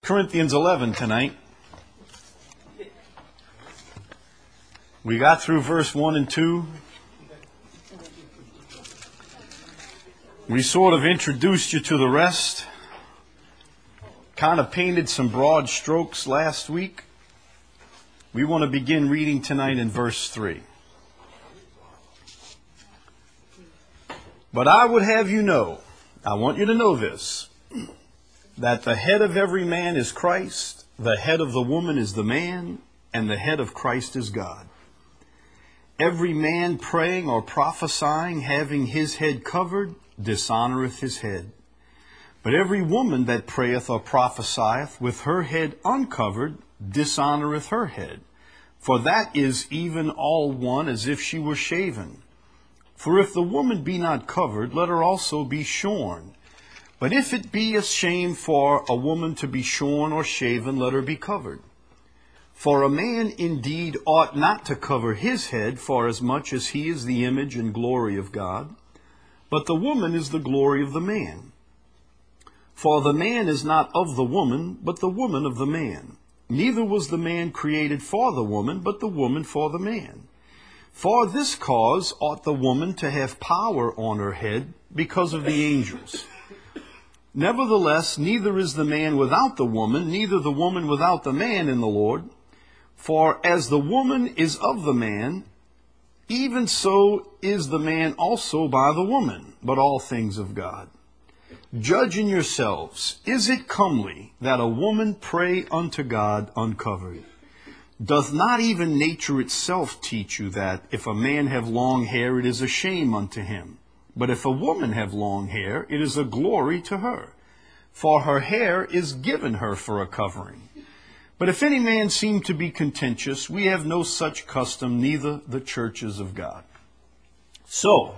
Corinthians 11 tonight. We got through verse 1 and 2. We sort of introduced you to the rest. Kind of painted some broad strokes last week. We want to begin reading tonight in verse 3. But I would have you know, I want you to know this, that the head of every man is Christ, the head of the woman is the man, and the head of Christ is God. Every man praying or prophesying, having his head covered, dishonoreth his head. But every woman that prayeth or prophesieth with her head uncovered, dishonoreth her head. For that is even all one as if she were shaven. For if the woman be not covered, let her also be shorn. But if it be a shame for a woman to be shorn or shaven, let her be covered. For a man indeed ought not to cover his head, forasmuch as he is the image and glory of God. But the woman is the glory of the man. For the man is not of the woman, but the woman of the man. Neither was the man created for the woman, but the woman for the man. For this cause ought the woman to have power on her head, because of the angels. Nevertheless, neither is the man without the woman, neither the woman without the man in the Lord. For as the woman is of the man, even so is the man also by the woman, but all things of God. Judge in yourselves, is it comely that a woman pray unto God uncovered? Doth not even nature itself teach you that if a man have long hair, it is a shame unto him? But if a woman have long hair, it is a glory to her. For her hair is given her for a covering. But if any man seem to be contentious, we have no such custom, neither the churches of God. So,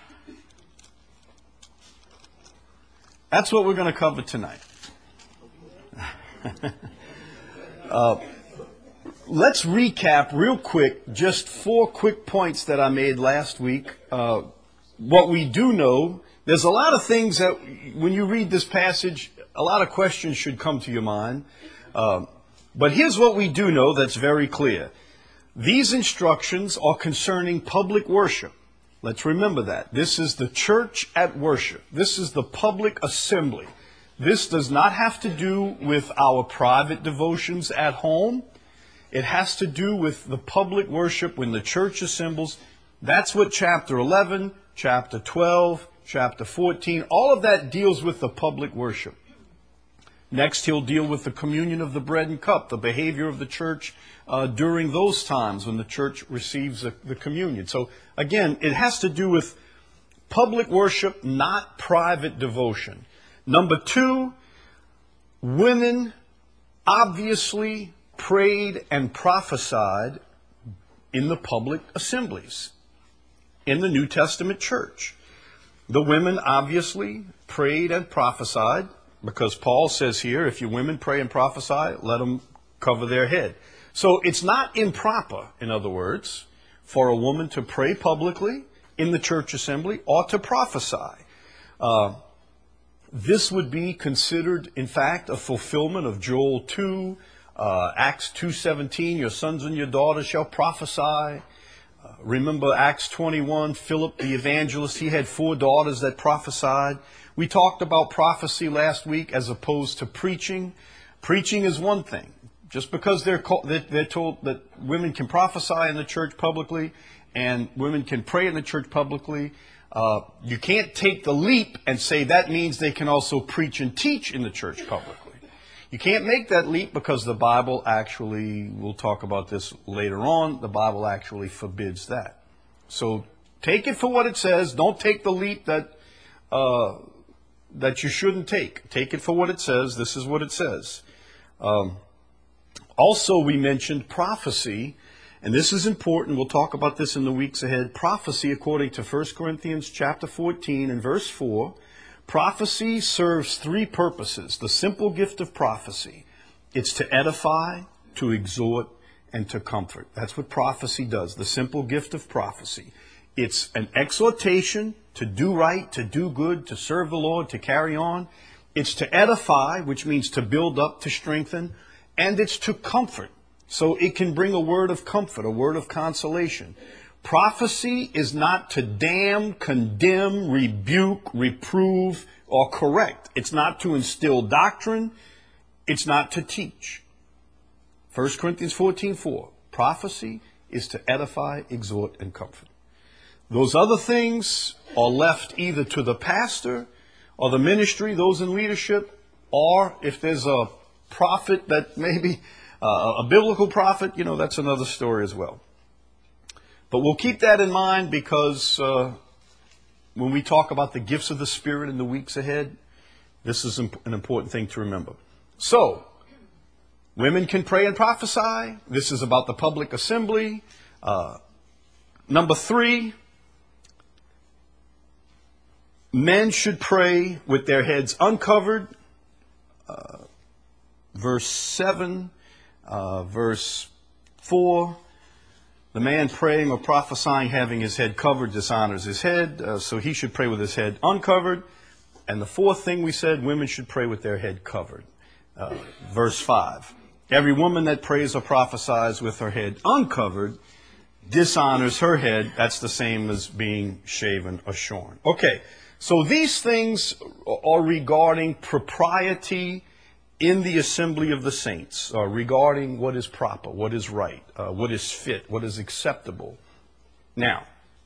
that's what we're going to cover tonight. Let's recap real quick, just 4 quick points that I made last week. What we do know, there's a lot of things that when you read this passage, a lot of questions should come to your mind. But here's what we do know that's very clear. These instructions are concerning public worship. Let's remember that. This is the church at worship. This is the public assembly. This does not have to do with our private devotions at home. It has to do with the public worship when the church assembles. That's what chapter 11, chapter 12, chapter 14, all of that deals with the public worship. Next, he'll deal with the communion of the bread and cup, the behavior of the church during those times when the church receives the communion. So, again, it has to do with public worship, not private devotion. Number 2, women obviously prayed and prophesied in the public assemblies in the New Testament church. The women obviously prayed and prophesied, because Paul says here, if your women pray and prophesy, let them cover their head. So it's not improper, in other words, for a woman to pray publicly in the church assembly or to prophesy. This would be considered, in fact, a fulfillment of Joel 2, Acts 2:17, your sons and your daughters shall prophesy. Remember Acts 21, Philip the evangelist, he had 4 daughters that prophesied. We talked about prophecy last week as opposed to preaching. Preaching is one thing. Just because they're told that women can prophesy in the church publicly and women can pray in the church publicly, you can't take the leap and say that means they can also preach and teach in the church publicly. You can't make that leap because the Bible actually, we'll talk about this later on, the Bible actually forbids that. So take it for what it says. Don't take the leap that you shouldn't take. Take it for what it says. This is what it says. Also, we mentioned prophecy, and this is important. We'll talk about this in the weeks ahead. Prophecy, according to 1 Corinthians chapter 14 and verse 4, prophecy serves 3 purposes. The simple gift of prophecy. It's to edify, to exhort, and to comfort. That's what prophecy does, the simple gift of prophecy. It's an exhortation to do right, to do good, to serve the Lord, to carry on. It's to edify, which means to build up, to strengthen, and it's to comfort. So it can bring a word of comfort, a word of consolation. Prophecy is not to damn, condemn, rebuke, reprove, or correct. It's not to instill doctrine. It's not to teach. 1 Corinthians 14:4. Prophecy is to edify, exhort, and comfort. Those other things are left either to the pastor or the ministry, those in leadership, or if there's a prophet that maybe, a biblical prophet, that's another story as well. But we'll keep that in mind because when we talk about the gifts of the Spirit in the weeks ahead, this is an important thing to remember. So, women can pray and prophesy. This is about the public assembly. Number 3, men should pray with their heads uncovered. Verse 7, verse 4. The man praying or prophesying having his head covered dishonors his head, so he should pray with his head uncovered. And the 4th thing we said, women should pray with their head covered. Verse 5. Every woman that prays or prophesies with her head uncovered dishonors her head. That's the same as being shaven or shorn. Okay, so these things are regarding propriety in the assembly of the saints, regarding what is proper, what is right, what is fit, what is acceptable. Now,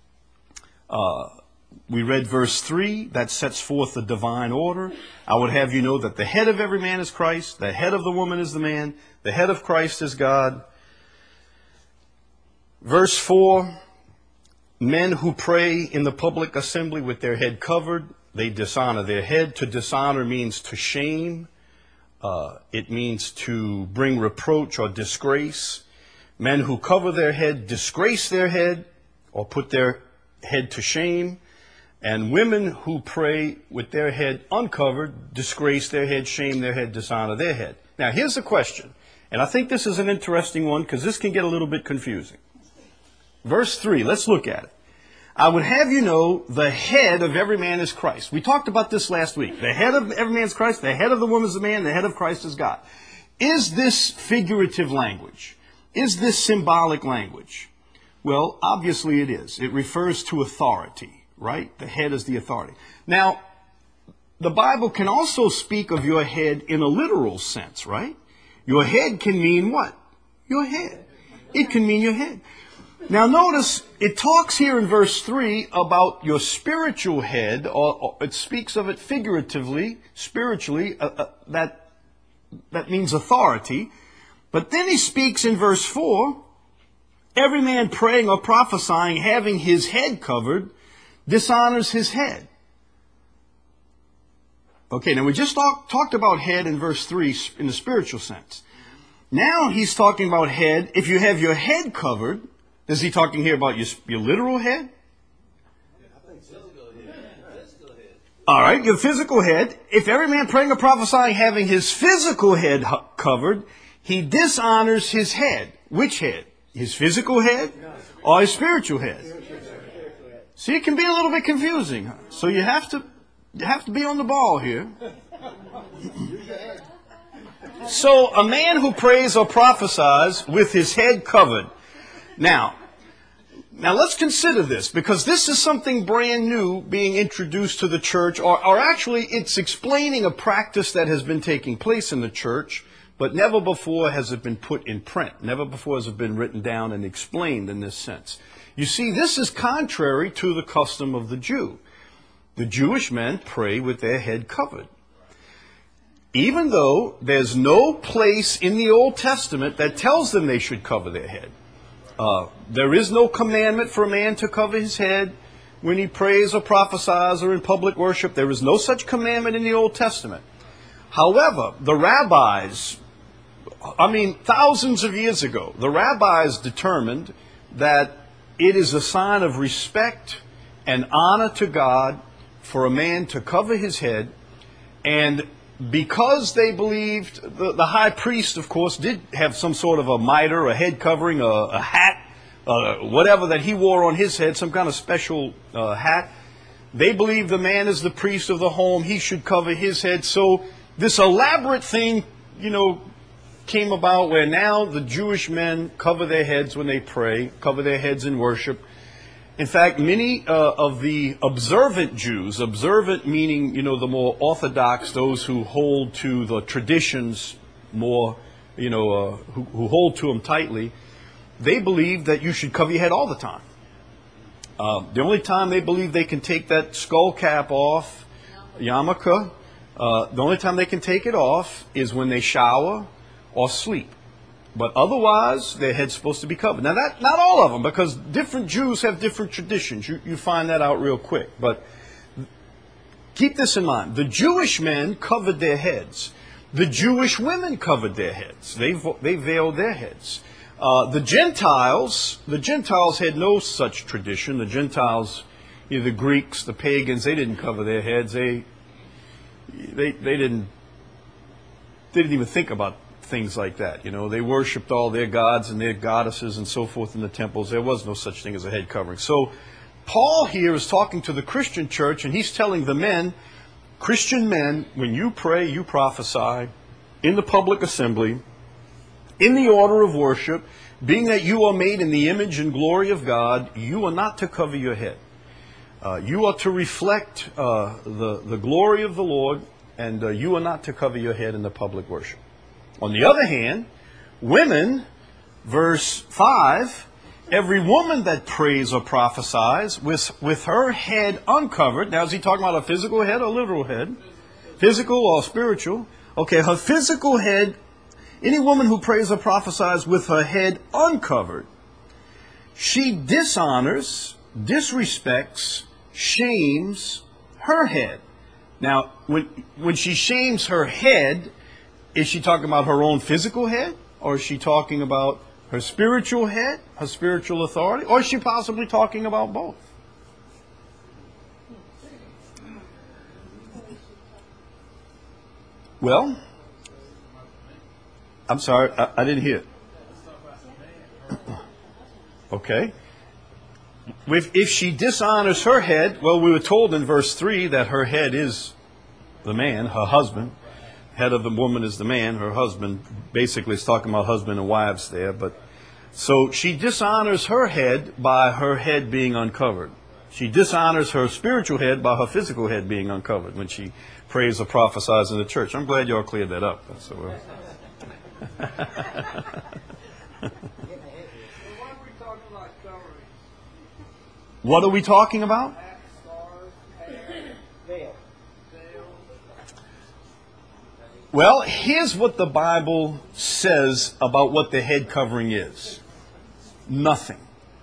we read verse 3, that sets forth the divine order. I would have you know that the head of every man is Christ, the head of the woman is the man, the head of Christ is God. Verse 4, men who pray in the public assembly with their head covered, they dishonor their head. To dishonor means to shame. It means to bring reproach or disgrace. Men who cover their head disgrace their head or put their head to shame. And women who pray with their head uncovered disgrace their head, shame their head, dishonor their head. Now, here's the question, and I think this is an interesting one because this can get a little bit confusing. Verse 3, let's look at it. I would have you know the head of every man is Christ. We talked about this last week. The head of every man is Christ, the head of the woman is the man, the head of Christ is God. Is this figurative language? Is this symbolic language? Well, obviously it is. It refers to authority, right? The head is the authority. Now, the Bible can also speak of your head in a literal sense, right? Your head can mean what? Your head. It can mean your head. Now notice, it talks here in verse 3 about your spiritual head, or it speaks of it figuratively, spiritually, that means authority. But then he speaks in verse 4, every man praying or prophesying having his head covered dishonors his head. Okay, now we just talked about head in verse 3 in the spiritual sense. Now he's talking about head. If you have your head covered, is he talking here about your literal head? I think physical head. All right, your physical head. If every man praying or prophesying having his physical head covered, he dishonors his head. Which head? His physical head or his spiritual head? See, it can be a little bit confusing. So you have to be on the ball here. So a man who prays or prophesies with his head covered. Now let's consider this, because this is something brand new being introduced to the church, or actually it's explaining a practice that has been taking place in the church, but never before has it been put in print. Never before has it been written down and explained in this sense. You see, this is contrary to the custom of the Jew. The Jewish men pray with their head covered. Even though there's no place in the Old Testament that tells them they should cover their head. There is no commandment for a man to cover his head when he prays or prophesies or in public worship. There is no such commandment in the Old Testament. However, the rabbis, thousands of years ago, the rabbis determined that it is a sign of respect and honor to God for a man to cover his head. And because they believed, the high priest, of course, did have some sort of a mitre, a head covering, a hat, whatever that he wore on his head, some kind of special hat. They believe the man is the priest of the home. He should cover his head. So this elaborate thing, came about where now the Jewish men cover their heads when they pray, cover their heads in worship. In fact, many of the observant Jews, observant meaning, the more orthodox, those who hold to the traditions more, who hold to them tightly, they believe that you should cover your head all the time. The only time they believe they can take that skull cap off, yarmulke, the only time they can take it off is when they shower or sleep. But otherwise, their head's supposed to be covered. Now, not all of them, because different Jews have different traditions. You find that out real quick. But keep this in mind. The Jewish men covered their heads. The Jewish women covered their heads. They veiled their heads. The Gentiles had no such tradition. The Gentiles, the Greeks, the pagans, they didn't cover their heads. They didn't even think about things like that. They worshipped all their gods and their goddesses and so forth in the temples. There was no such thing as a head covering. So Paul here is talking to the Christian church, and he's telling the men, Christian men, when you pray, you prophesy in the public assembly, in the order of worship, being that you are made in the image and glory of God, you are not to cover your head. You are to reflect the glory of the Lord, and you are not to cover your head in the public worship. On the other hand, women, verse 5, every woman that prays or prophesies with her head uncovered. Now, is he talking about a physical head or literal head? Physical or spiritual? Okay, her physical head, any woman who prays or prophesies with her head uncovered, she dishonors, disrespects, shames her head. Now, when she shames her head, is she talking about her own physical head? Or is she talking about her spiritual head, her spiritual authority? Or is she possibly talking about both? Well, I'm sorry, I didn't hear it. Okay. If she dishonors her head, well, we were told in verse 3 that her head is the man, her husband. Head of the woman is the man, her husband. Basically, it's talking about husband and wives there. But so she dishonors her head by her head being uncovered. She dishonors her spiritual head by her physical head being uncovered when she prays or prophesies in the church. I'm glad you all cleared that up. So, what are we talking about? Well, here's what the Bible says about what the head covering is. Nothing.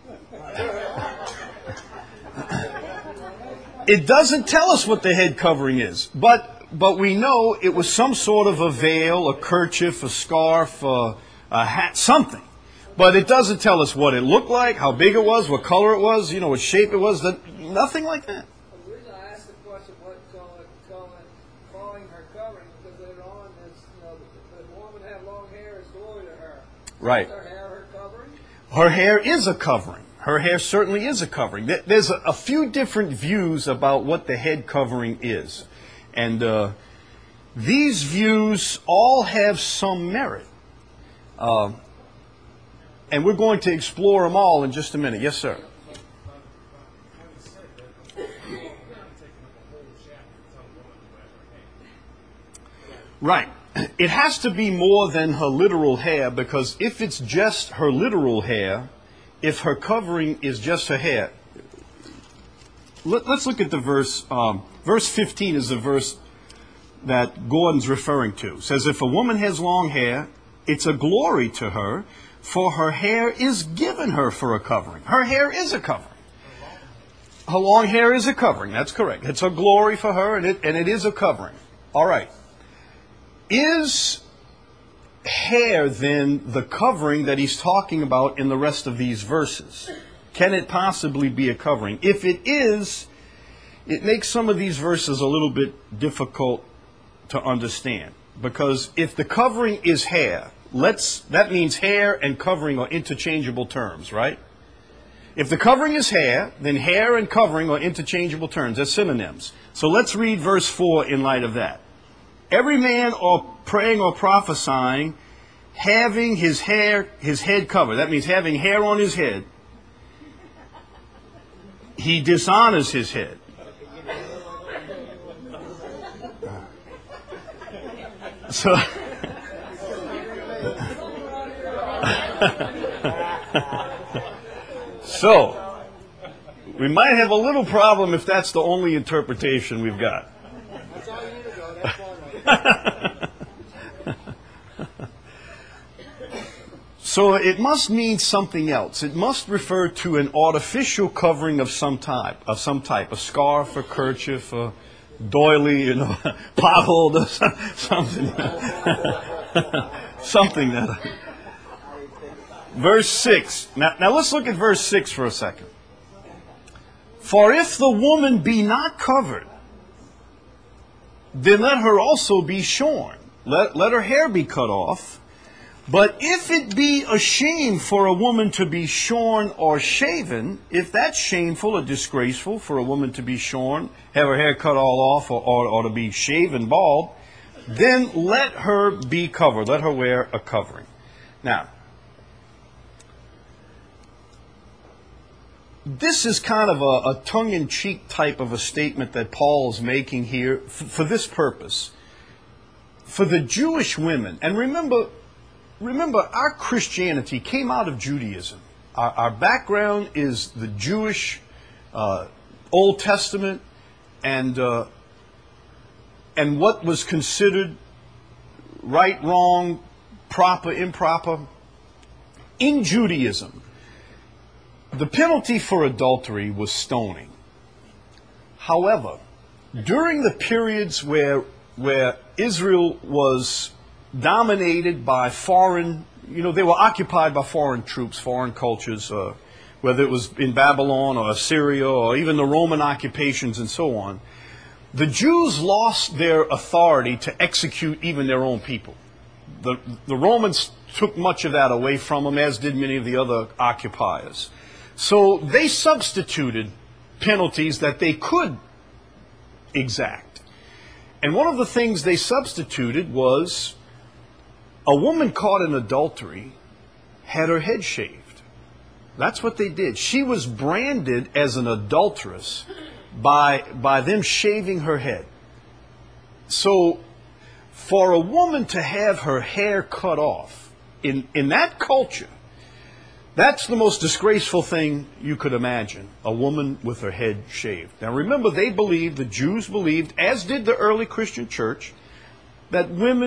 It doesn't tell us what the head covering is, but we know it was some sort of a veil, a kerchief, a scarf, a hat, something. But it doesn't tell us what it looked like, how big it was, what color it was, what shape it was, nothing like that. The reason I asked the question, what calling her covering, because later on, the woman had long hair, is glory to her. Right. Is her hair her covering? Her hair is a covering. Her hair certainly is a covering. There's a few different views about what the head covering is. And these views all have some merit. And we're going to explore them all in just a minute. Yes, sir. Right. It has to be more than her literal hair, because if it's just her literal hair, if her covering is just her hair. Let's look at the verse. Verse 15 is the verse that Gordon's referring to. It says, if a woman has long hair, it's a glory to her, for her hair is given her for a covering. Her hair is a covering. Her long hair is a covering. That's correct. It's a glory for her, and it is a covering. All right. Is hair, then, the covering that he's talking about in the rest of these verses? Can it possibly be a covering? If it is, it makes some of these verses a little bit difficult to understand. Because if the covering is hair, that means hair and covering are interchangeable terms, right? If the covering is hair, then hair and covering are interchangeable terms. They're synonyms. So let's read verse 4 in light of that. Every man or praying or prophesying, having his head covered. That means having hair on his head. He dishonors his head. So, so, we might have a little problem if that's the only interpretation we've got. That's all you need to go. That's one way. So it must mean something else. It must refer to an artificial covering of some type, a scarf, a kerchief, a doily, potholder, something. Something that. Verse 6. Now let's look at verse 6 for a second. For if the woman be not covered, then let her also be shorn. Let her hair be cut off. But if it be a shame for a woman to be shorn or shaven, if that's shameful or disgraceful for a woman to be shorn, have her hair cut all off, or to be shaven bald, then let her be covered. Let her wear a covering. Now, this is kind of a tongue-in-cheek type of a statement that Paul's making here for this purpose. For the Jewish women, and remember, our Christianity came out of Judaism. Our background is the Jewish Old Testament and what was considered right, wrong, proper, improper. In Judaism, the penalty for adultery was stoning. However, during the periods where Israel was dominated by foreign, they were occupied by foreign troops, foreign cultures, whether it was in Babylon or Assyria or even the Roman occupations and so on, the Jews lost their authority to execute even their own people. The Romans took much of that away from them, as did many of the other occupiers. So they substituted penalties that they could exact. And one of the things they substituted was a woman caught in adultery had her head shaved. That's what they did. She was branded as an adulteress by them shaving her head. So for a woman to have her hair cut off in that culture, that's the most disgraceful thing you could imagine, a woman with her head shaved. Now remember, the Jews believed, as did the early Christian church, that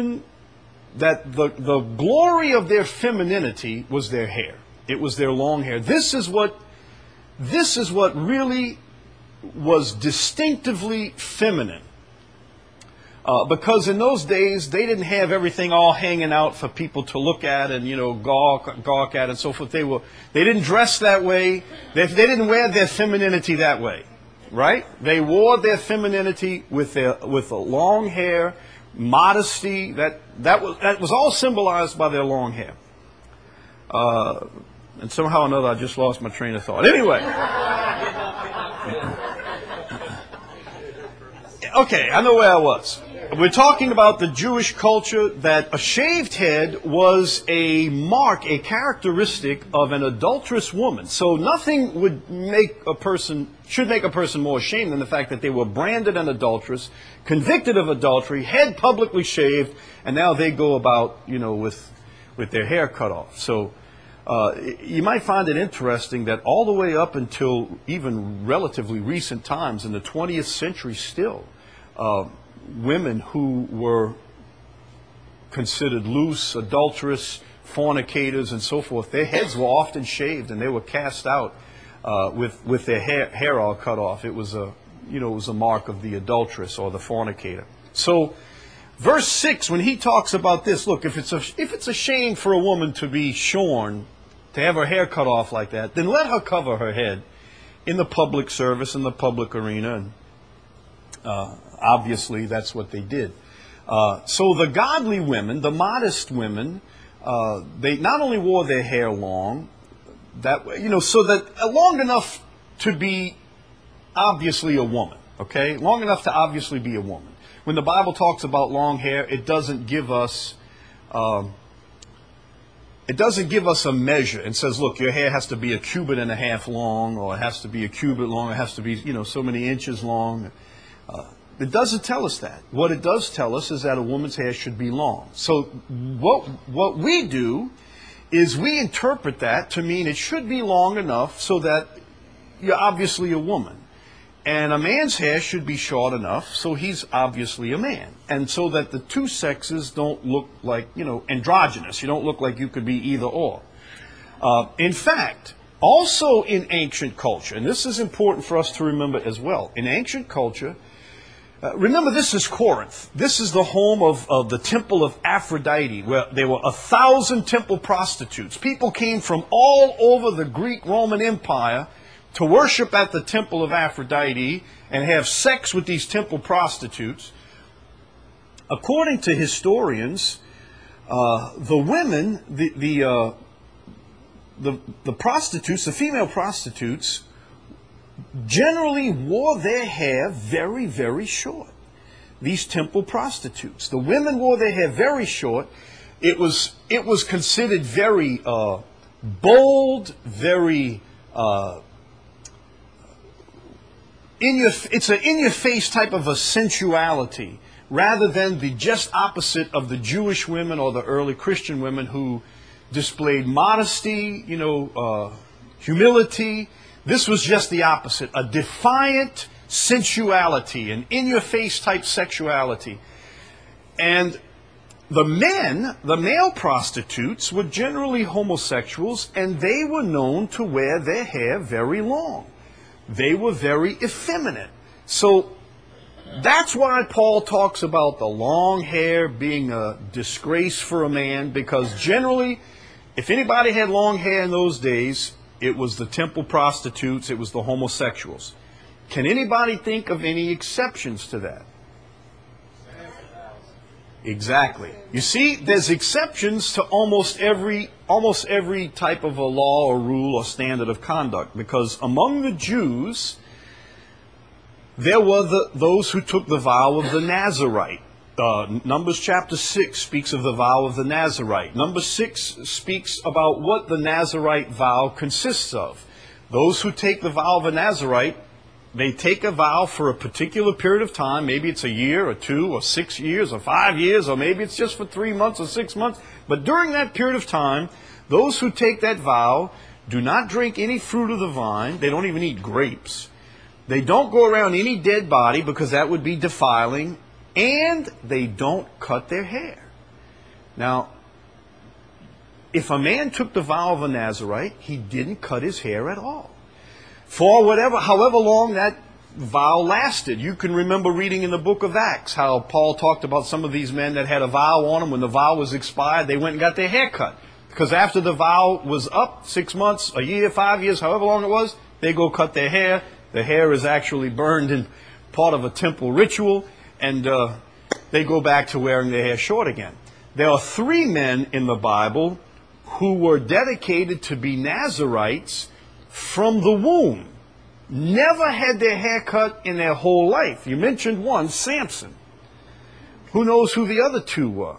the glory of their femininity was their hair. It was their long hair. This is what really was distinctively feminine. Because in those days, they didn't have everything all hanging out for people to look at and, gawk at and so forth. They didn't dress that way. They didn't wear their femininity that way, right? They wore their femininity with a long hair, modesty. That was all symbolized by their long hair. And somehow or another, I just lost my train of thought. Anyway. Okay, I know where I was. We're talking about the Jewish culture that a shaved head was a mark, a characteristic of an adulterous woman. So nothing should make a person more ashamed than the fact that they were branded an adulteress, convicted of adultery, head publicly shaved, and now they go about, with their hair cut off. So you might find it interesting that all the way up until even relatively recent times in the 20th century still, women who were considered loose, adulterous, fornicators, and so forth, their heads were often shaved and they were cast out with their hair all cut off. It was a mark of the adulteress or the fornicator. So, verse 6, when he talks about this, look, if it's a shame for a woman to be shorn, to have her hair cut off like that, then let her cover her head in the public service, in the public arena. And obviously, that's what they did. So the godly women, the modest women, they not only wore their hair long, that way, so that long enough to be obviously a woman, okay? Long enough to obviously be a woman. When the Bible talks about long hair, it doesn't give us a measure and says, look, your hair has to be a cubit and a half long, or it has to be a cubit long, it has to be, so many inches long. It doesn't tell us that. What it does tell us is that a woman's hair should be long. So what we do is we interpret that to mean it should be long enough so that you're obviously a woman. And a man's hair should be short enough so he's obviously a man. And so that the two sexes don't look like, androgynous. You don't look like you could be either or. In fact, also in ancient culture, and this is important for us to remember as well, in ancient culture, remember, this is Corinth. This is the home of the temple of Aphrodite, where there were 1,000 temple prostitutes. People came from all over the Greek-Roman Empire to worship at the temple of Aphrodite and have sex with these temple prostitutes. According to historians, the women, the prostitutes, the female prostitutes, generally wore their hair very, very short. These temple prostitutes. The women wore their hair very short. It was considered very bold, very it's an in-your-face type of a sensuality, rather than the just opposite of the Jewish women or the early Christian women who displayed modesty, humility. This was just the opposite, a defiant sensuality, an in-your-face type sexuality. And the men, the male prostitutes, were generally homosexuals, and they were known to wear their hair very long. They were very effeminate. So that's why Paul talks about the long hair being a disgrace for a man, because generally, if anybody had long hair in those days, it was the temple prostitutes, it was the homosexuals. Can anybody think of any exceptions to that? Exactly. You see, there's exceptions to almost every type of a law or rule or standard of conduct, because among the Jews, there were those who took the vow of the Nazarite. Numbers chapter 6 speaks of the vow of the Nazarite. Number 6 speaks about what the Nazarite vow consists of. Those who take the vow of a Nazarite, they take a vow for a particular period of time. Maybe it's a year or 2 or 6 years or 5 years, or maybe it's just for 3 months or 6 months. But during that period of time, those who take that vow do not drink any fruit of the vine. They don't even eat grapes. They don't go around any dead body, because that would be defiling. And they don't cut their hair. Now, if a man took the vow of a Nazarite, he didn't cut his hair at all. For however long that vow lasted. You can remember reading in the book of Acts how Paul talked about some of these men that had a vow on them. When the vow was expired, they went and got their hair cut. Because after the vow was up, 6 months, a year, 5 years, however long it was, they go cut their hair. The hair is actually burned in part of a temple ritual, and they go back to wearing their hair short again. There are 3 men in the Bible who were dedicated to be Nazarites from the womb. Never had their hair cut in their whole life. You mentioned one, Samson. Who knows who the other 2 were?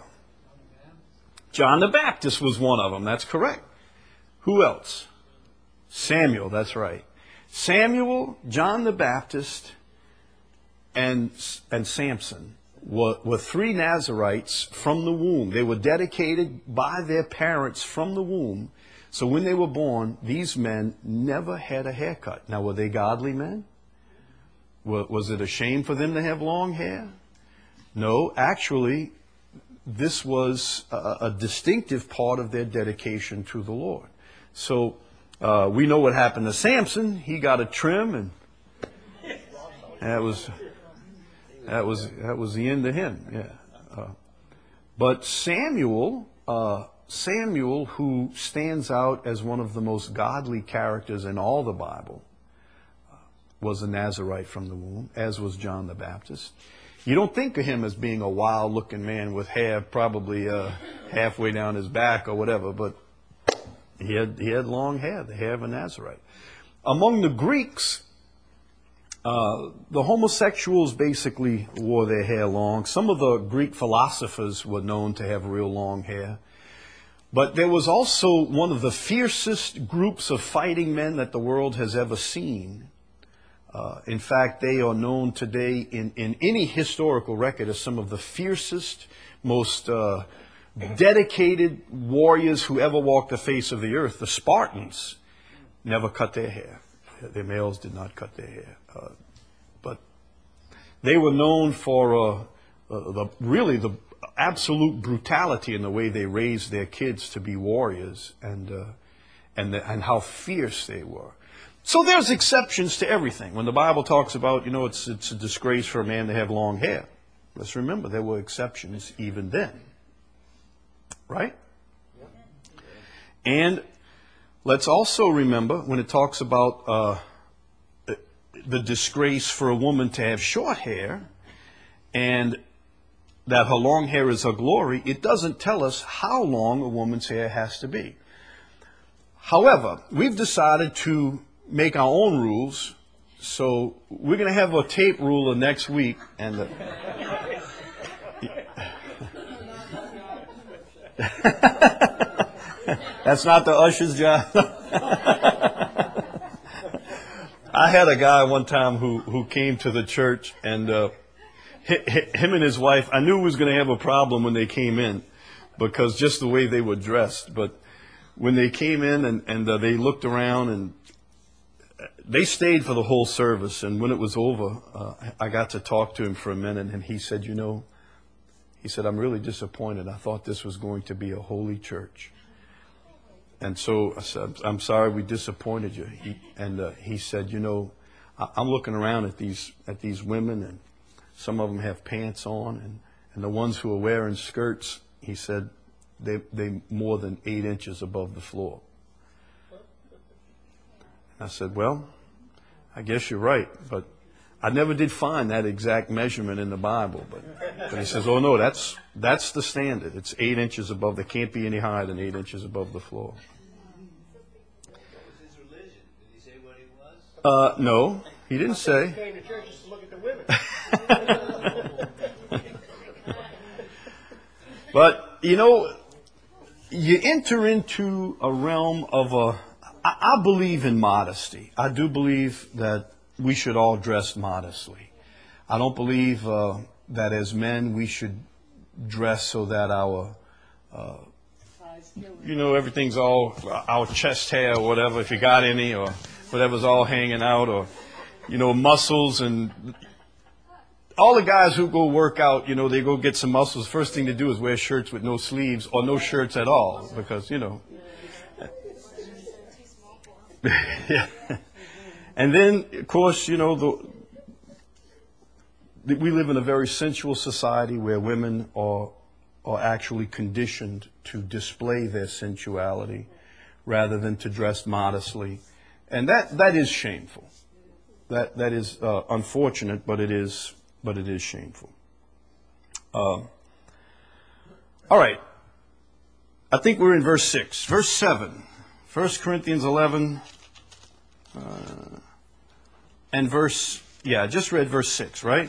John the Baptist was one of them. That's correct. Who else? Samuel, that's right. Samuel, John the Baptist, and Samson were 3 Nazarites from the womb. They were dedicated by their parents from the womb. So when they were born, these men never had a haircut. Now, were they godly men? Was it a shame for them to have long hair? No, actually, this was a distinctive part of their dedication to the Lord. So we know what happened to Samson. He got a trim, and that was the end of him. Yeah. But Samuel, who stands out as one of the most godly characters in all the Bible, was a Nazarite from the womb, as was John the Baptist. You don't think of him as being a wild-looking man with hair probably halfway down his back or whatever, but He had long hair, the hair of a Nazarite. Among the Greeks, the homosexuals basically wore their hair long. Some of the Greek philosophers were known to have real long hair. But there was also one of the fiercest groups of fighting men that the world has ever seen. In fact, they are known today in any historical record as some of the fiercest, most dedicated warriors who ever walked the face of the earth. The Spartans never cut their hair. Their males did not cut their hair. But they were known for the absolute brutality in the way they raised their kids to be warriors and how fierce they were. So there's exceptions to everything. When the Bible talks about, it's a disgrace for a man to have long hair. Let's remember there were exceptions even then. Right? And let's also remember when it talks about the disgrace for a woman to have short hair and that her long hair is her glory, it doesn't tell us how long a woman's hair has to be. However, we've decided to make our own rules, so we're going to have a tape ruler next week, and that's not the usher's job. I had a guy one time who came to the church, and him and his wife, I knew was going to have a problem when they came in, because just the way they were dressed. But when they came in and they looked around, and they stayed for the whole service, and when it was over, I got to talk to him for a minute, and he said, I'm really disappointed. I thought this was going to be a holy church. And so I said, I'm sorry we disappointed you. He said, I'm looking around at these women, and some of them have pants on, and the ones who are wearing skirts, he said, they more than 8 inches above the floor. I said, well, I guess you're right, but I never did find that exact measurement in the Bible. But he says, oh no, that's the standard. It's 8 inches above. There can't be any higher than 8 inches above the floor. What was his religion? Did he say what he was? No, he didn't say. He came to church just to look at the women. But, you enter into a realm of I believe in modesty. I do believe that we should all dress modestly. I don't believe that as men we should dress so that our, everything's all, our chest hair or whatever, if you got any, or whatever's all hanging out, or, muscles. And all the guys who go work out, they go get some muscles. First thing to do is wear shirts with no sleeves or no shirts at all, because, yeah. And then, of course, we live in a very sensual society where women are actually conditioned to display their sensuality rather than to dress modestly. And that is shameful. That is unfortunate, but it is shameful. All right. I think we're in verse 6. Verse 7. 1 Corinthians 11 and I just read verse 6, right?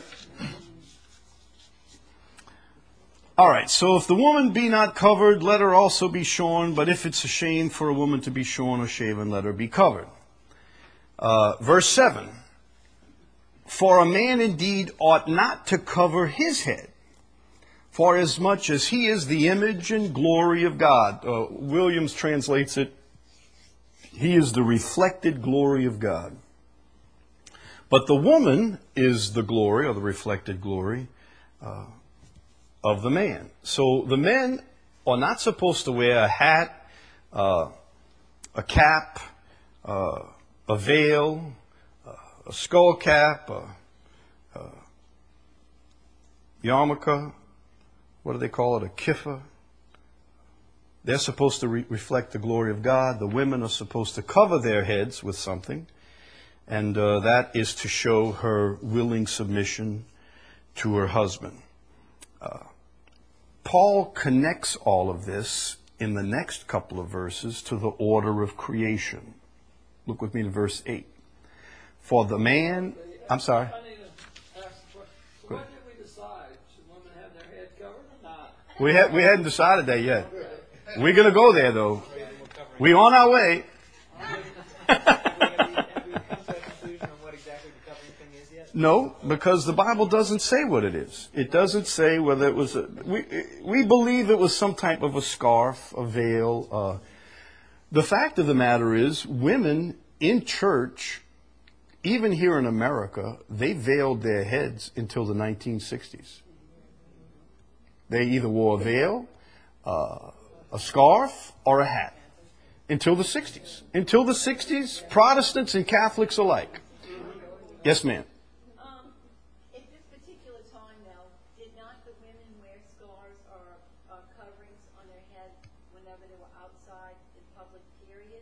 All right, so if the woman be not covered, let her also be shorn, but if it's a shame for a woman to be shorn or shaven, let her be covered. Verse 7, for a man indeed ought not to cover his head, for as much as he is the image and glory of God. Williams translates it, he is the reflected glory of God. But the woman is the glory, or the reflected glory, of the man. So the men are not supposed to wear a hat, a cap, a veil, a skull cap, a yarmulke. What do they call it? A kippah. They're supposed to reflect the glory of God. The women are supposed to cover their heads with something. And that is to show her willing submission to her husband. Paul connects all of this in the next couple of verses to the order of creation. Look with me to verse 8. For the man, I'm sorry. I need to ask a question. So when did we decide? Should women have their head covered or not? We hadn't decided that yet. We're going to go there, though. We're on our way. Have we come to a conclusion on what exactly the covering thing is yet? No, because the Bible doesn't say what it is. It doesn't say whether it was we believe it was some type of a scarf, a veil. The fact of the matter is, women in church, even here in America, they veiled their heads until the 1960s. They either wore a veil, a scarf, or a hat. Until the 60s. Until the 60s, Protestants and Catholics alike. Yes, ma'am. At this particular time, though, did not the women wear scarves or coverings on their head whenever they were outside in public, period?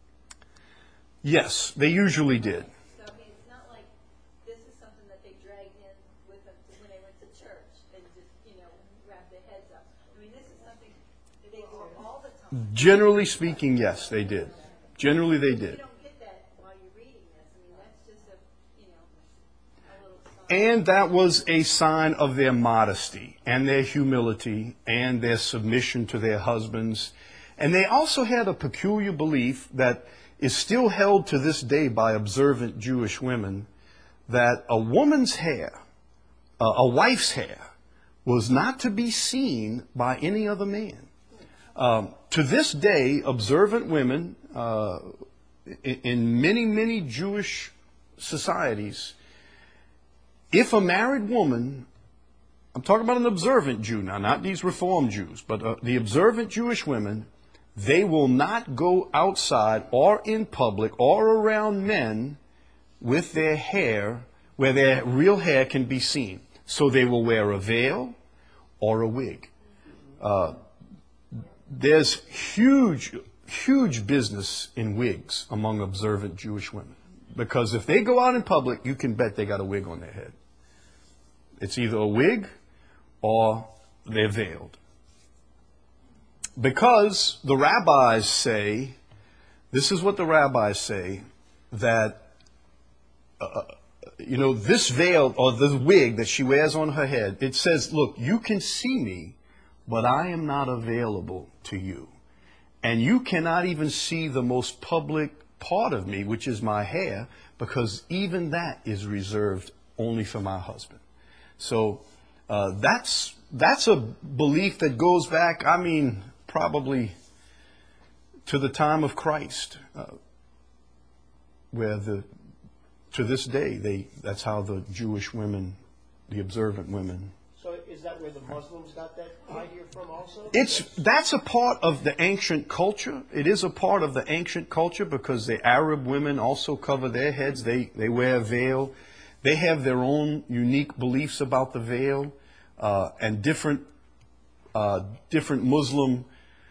Yes, they usually did. So, I mean, it's not like this is something that they dragged in with them when they went to church and just, wrapped their heads up. I mean, this is something that they wore all the time. Generally speaking, yes, they did. Generally, they You did. don't get that while you're reading this. I mean, that's just a little sign. And that was a sign of their modesty and their humility and their submission to their husbands. And they also had a peculiar belief that is still held to this day by observant Jewish women, that a woman's hair, a wife's hair, was not to be seen by any other man. To this day, observant women in many, many Jewish societies, if a married woman, I'm talking about an observant Jew now, not these Reformed Jews, but the observant Jewish women, they will not go outside or in public or around men with their hair where their real hair can be seen. So they will wear a veil or a wig. There's huge business in wigs among observant Jewish women. Because if they go out in public, you can bet they got a wig on their head. It's either a wig or they're veiled. Because the rabbis say, this is what the rabbis say, that, this veil or the wig that she wears on her head, it says, look, you can see me, but I am not available to you. And you cannot even see the most public part of me, which is my hair, because even that is reserved only for my husband. So that's a belief that goes back, probably to the time of Christ, where to this day, that's how the Jewish women, the observant women. So is that where the Muslims got that idea from also? That's a part of the ancient culture. It is a part of the ancient culture because the Arab women also cover their heads. They wear a veil. They have their own unique beliefs about the veil, and different Muslim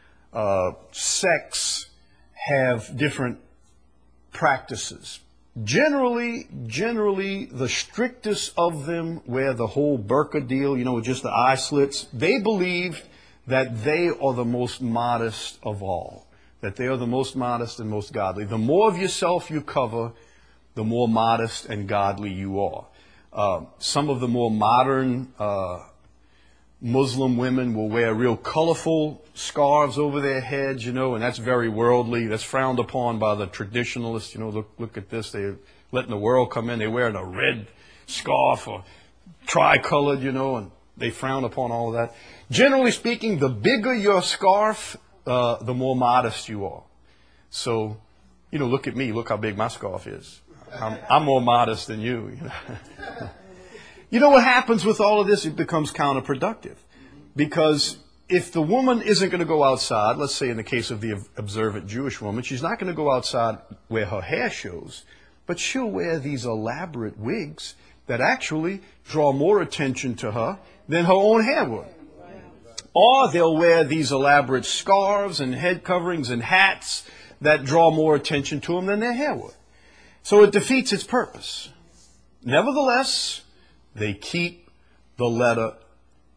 sects have different practices. Generally, the strictest of them wear the whole burqa deal, with just the eye slits. They believe that they are the most modest of all, that they are the most modest and most godly. The more of yourself you cover, the more modest and godly you are. Some of the more modern Muslim women will wear real colorful scarves over their heads, and that's very worldly. That's frowned upon by the traditionalists. Look at this. They're letting the world come in. They're wearing a red scarf or tricolored, and they frown upon all of that. Generally speaking, the bigger your scarf, the more modest you are. So, look at me. Look how big my scarf is. I'm more modest than you. You know what happens with all of this? It becomes counterproductive. Because if the woman isn't going to go outside, let's say in the case of the observant Jewish woman, she's not going to go outside where her hair shows, but she'll wear these elaborate wigs that actually draw more attention to her than her own hair would. Or they'll wear these elaborate scarves and head coverings and hats that draw more attention to them than their hair would. So it defeats its purpose. Nevertheless, they keep the letter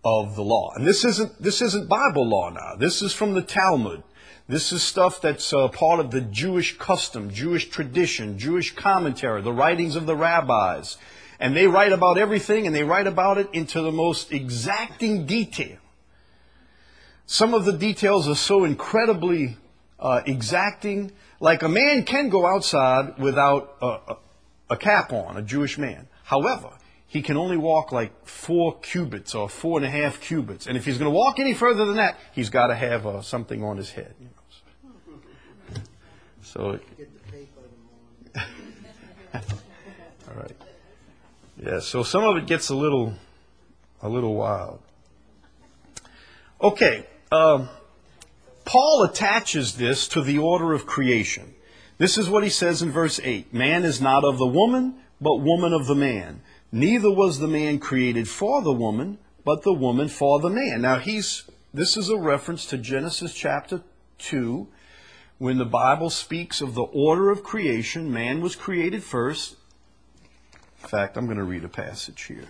of the law. And this isn't Bible law now. This is from the Talmud. This is stuff that's part of the Jewish custom, Jewish tradition, Jewish commentary, the writings of the rabbis. And they write about everything, and they write about it into the most exacting detail. Some of the details are so incredibly exacting. Like a man can go outside without a cap on, a Jewish man. However, he can only walk like 4 cubits or 4.5 cubits. And if he's going to walk any further than that, he's got to have something on his head. You know. So, all right. Yeah, so some of it gets a little wild. Okay, Paul attaches this to the order of creation. This is what he says in verse 8. Man is not of the woman, but woman of the man. Neither was the man created for the woman, but the woman for the man. Now this is a reference to Genesis chapter 2, when the Bible speaks of the order of creation. Man was created first. In fact, I'm going to read a passage here.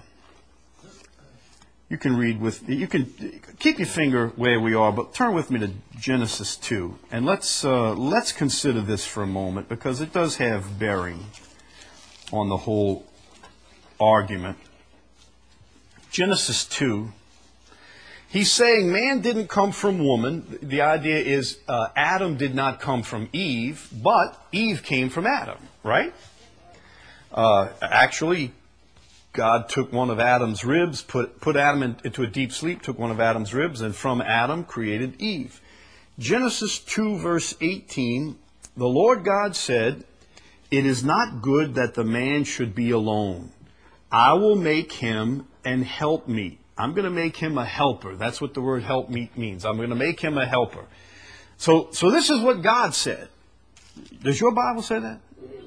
You can keep your finger where we are, but turn with me to Genesis 2. And let's consider this for a moment, because it does have bearing on the whole argument. Genesis 2. He's saying man didn't come from woman. The idea is Adam did not come from Eve, but Eve came from Adam, right? Actually, God took one of Adam's ribs, put Adam into a deep sleep, took one of Adam's ribs, and from Adam created Eve. Genesis 2, verse 18, the Lord God said, "It is not good that the man should be alone. I will make him an helpmeet." I'm going to make him a helper. That's what the word helpmeet means. I'm going to make him a helper. So this is what God said. Does your Bible say that?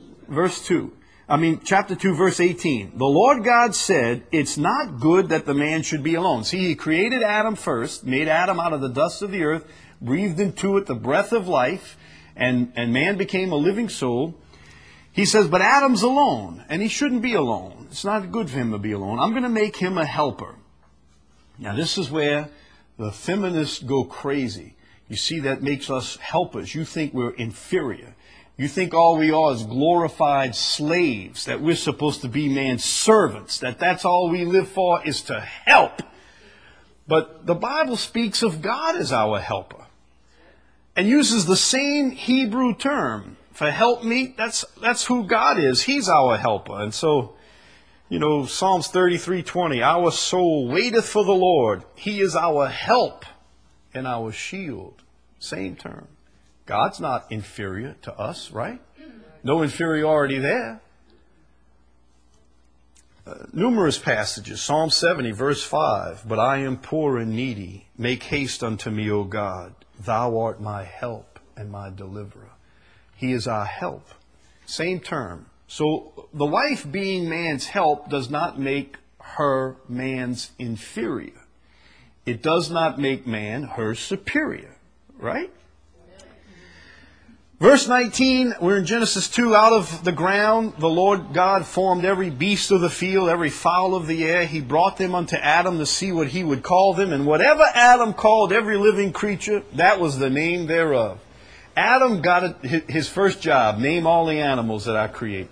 Chapter 2, verse 18. The Lord God said, "It's not good that the man should be alone." See, he created Adam first, made Adam out of the dust of the earth, breathed into it the breath of life, and man became a living soul. He says, but Adam's alone, and he shouldn't be alone. It's not good for him to be alone. I'm going to make him a helper. Now, this is where the feminists go crazy. You see, that makes us helpers. You think we're inferior. You think all we are is glorified slaves, that we're supposed to be man's servants, that's all we live for is to help. But the Bible speaks of God as our helper and uses the same Hebrew term for helpmeet. That's who God is. He's our helper. And so, Psalms 33:20, our soul waiteth for the Lord. He is our help and our shield. Same term. God's not inferior to us, right? No inferiority there. Numerous passages. Psalm 70, verse 5. But I am poor and needy. Make haste unto me, O God. Thou art my help and my deliverer. He is our help. Same term. So the wife being man's help does not make her man's inferior. It does not make man her superior, right? Verse 19, we're in Genesis 2. Out of the ground, the Lord God formed every beast of the field, every fowl of the air. He brought them unto Adam to see what he would call them. And whatever Adam called every living creature, that was the name thereof. Adam got his first job, name all the animals that I create.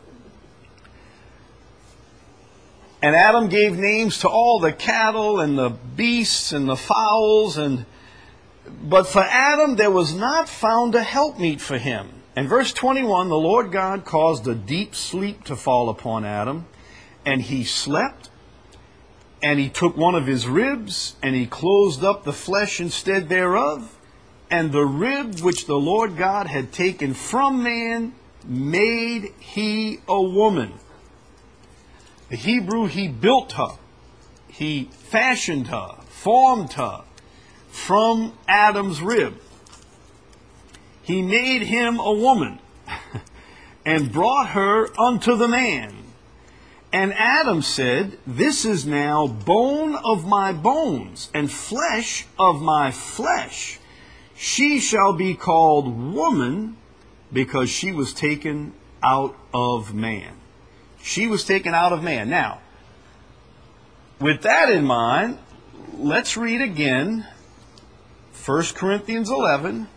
And Adam gave names to all the cattle and the beasts and the fowls. But for Adam there was not found a helpmeet for him. And verse 21, the Lord God caused a deep sleep to fall upon Adam. And he slept. And he took one of his ribs, and he closed up the flesh instead thereof. And the rib which the Lord God had taken from man made he a woman. The Hebrew, he built her. He fashioned her, formed her from Adam's rib. He made him a woman and brought her unto the man. And Adam said, this is now bone of my bones and flesh of my flesh. She shall be called woman because she was taken out of man. She was taken out of man. Now, with that in mind, let's read again 1 Corinthians 11.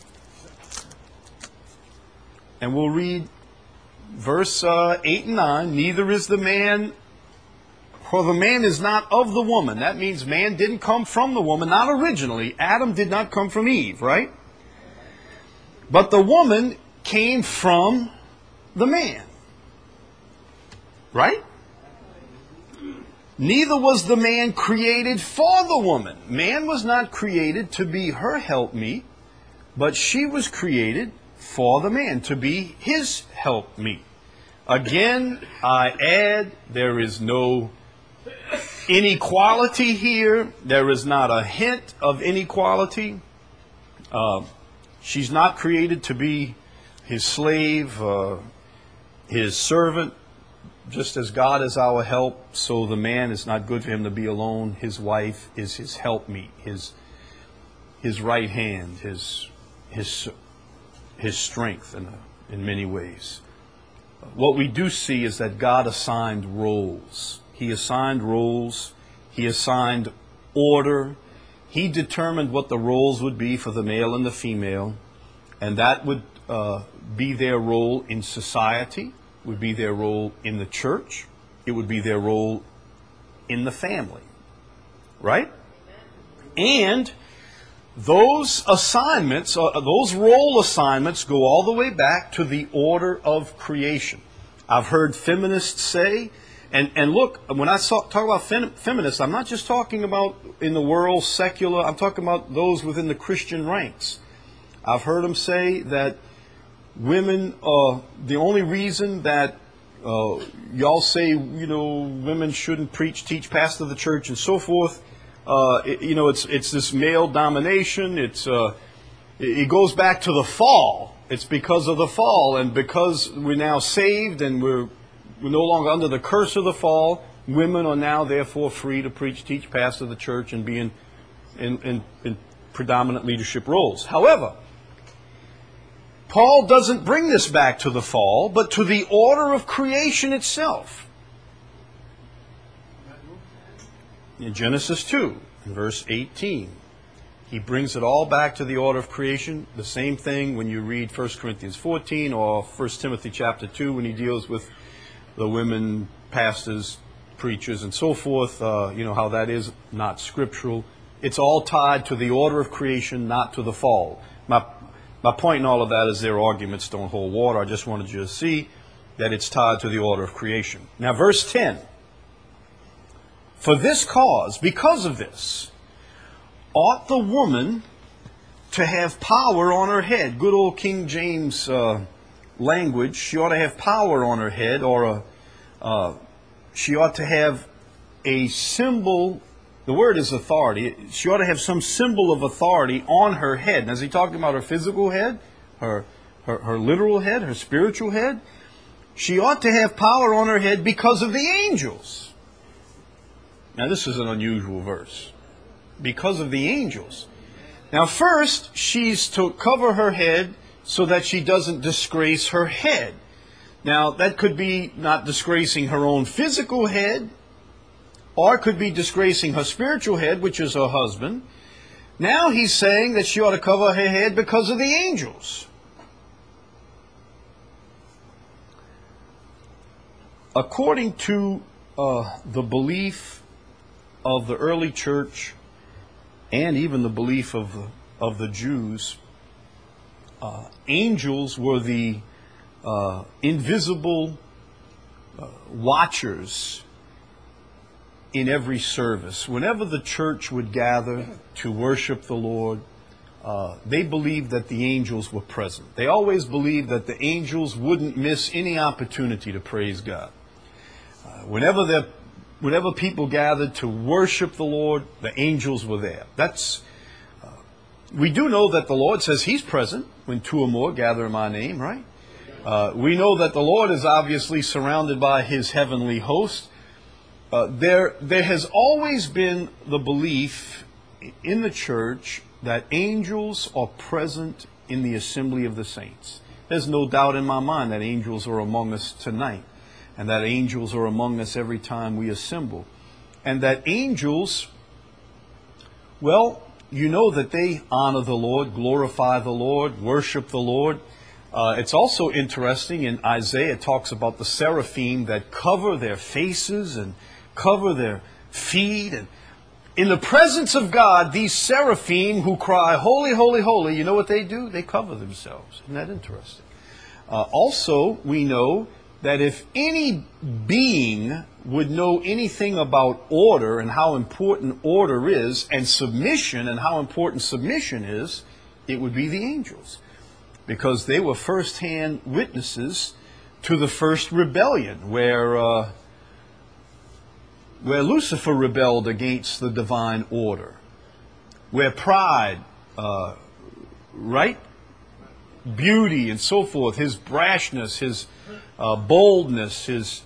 And we'll read verse 8 and 9. Neither is the man, for the man is not of the woman. That means man didn't come from the woman, not originally. Adam did not come from Eve, right? But the woman came from the man. Right? Neither was the man created for the woman. Man was not created to be her helpmeet, but she was created for the man, to be his helpmeet. Again, I add, there is no inequality here. There is not a hint of inequality. She's not created to be his slave, his servant. Just as God is our help, so the man is not good for him to be alone. His wife is his helpmeet, his right hand, his strength in many ways. What we do see is that God assigned roles. He assigned roles. He assigned order. He determined what the roles would be for the male and the female, and that would be their role in society, would be their role in the church, it would be their role in the family. Right? And those assignments, those role assignments go all the way back to the order of creation. I've heard feminists say, and look, when I talk about feminists, I'm not just talking about in the world secular, I'm talking about those within the Christian ranks. I've heard them say that women, the only reason that y'all say, women shouldn't preach, teach, pastor the church, and so forth, it's this male domination. It goes back to the fall. It's because of the fall, and because we're now saved and we're no longer under the curse of the fall, women are now therefore free to preach, teach, pastor the church, and be in predominant leadership roles. However, Paul doesn't bring this back to the fall, but to the order of creation itself. In Genesis 2, in verse 18, he brings it all back to the order of creation. The same thing when you read 1 Corinthians 14 or 1 Timothy chapter 2 when he deals with the women, pastors, preachers, and so forth. How that is not scriptural. It's all tied to the order of creation, not to the fall. My point in all of that is their arguments don't hold water. I just wanted you to see that it's tied to the order of creation. Now, verse 10. For this cause, because of this, ought the woman to have power on her head. Good old King James language. She ought to have power on her head, or she ought to have a symbol. The word is authority. She ought to have some symbol of authority on her head. Now, is he talking about her physical head, her literal head, her spiritual head? She ought to have power on her head because of the angels. Now, this is an unusual verse. Because of the angels. Now, first, she's to cover her head so that she doesn't disgrace her head. Now, that could be not disgracing her own physical head, or it could be disgracing her spiritual head, which is her husband. Now he's saying that she ought to cover her head because of the angels. According to the belief of the early church, and even the belief of the Jews, angels were the invisible watchers in every service. Whenever the church would gather to worship the Lord, they believed that the angels were present. They always believed that the angels wouldn't miss any opportunity to praise God. Whenever people gathered to worship the Lord, the angels were there. We do know that the Lord says He's present when two or more gather in my name, right? We know that the Lord is obviously surrounded by His heavenly host. There has always been the belief in the church that angels are present in the assembly of the saints. There's no doubt in my mind that angels are among us tonight, and that angels are among us every time we assemble. And that angels, well, you know that they honor the Lord, glorify the Lord, worship the Lord. It's also interesting in Isaiah, it talks about the seraphim that cover their faces and cover their feet. And in the presence of God, these seraphim who cry, holy, holy, holy, you know what they do? They cover themselves. Isn't that interesting? Also, we know that if any being would know anything about order and how important order is, and submission and how important submission is, it would be the angels. Because they were first-hand witnesses to the first rebellion, where Lucifer rebelled against the divine order, where pride, right? Beauty and so forth, his brashness, his boldness, his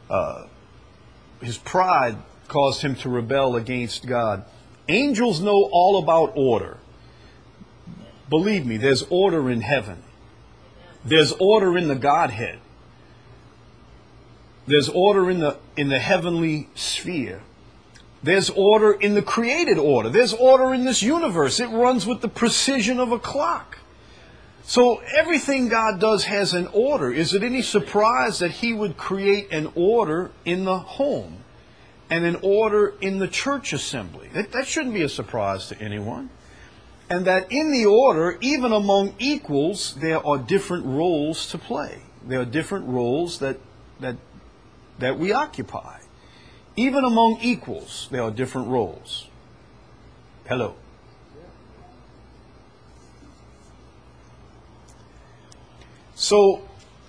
pride caused him to rebel against God. Angels know all about order. Believe me, there's order in heaven. There's order in the Godhead. There's order in the heavenly sphere. There's order in the created order. There's order in this universe. It runs with the precision of a clock. So everything God does has an order. Is it any surprise that He would create an order in the home and an order in the church assembly? That shouldn't be a surprise to anyone. And that in the order, even among equals, there are different roles to play. There are different roles that we occupy. Even among equals, there are different roles. Hello. So,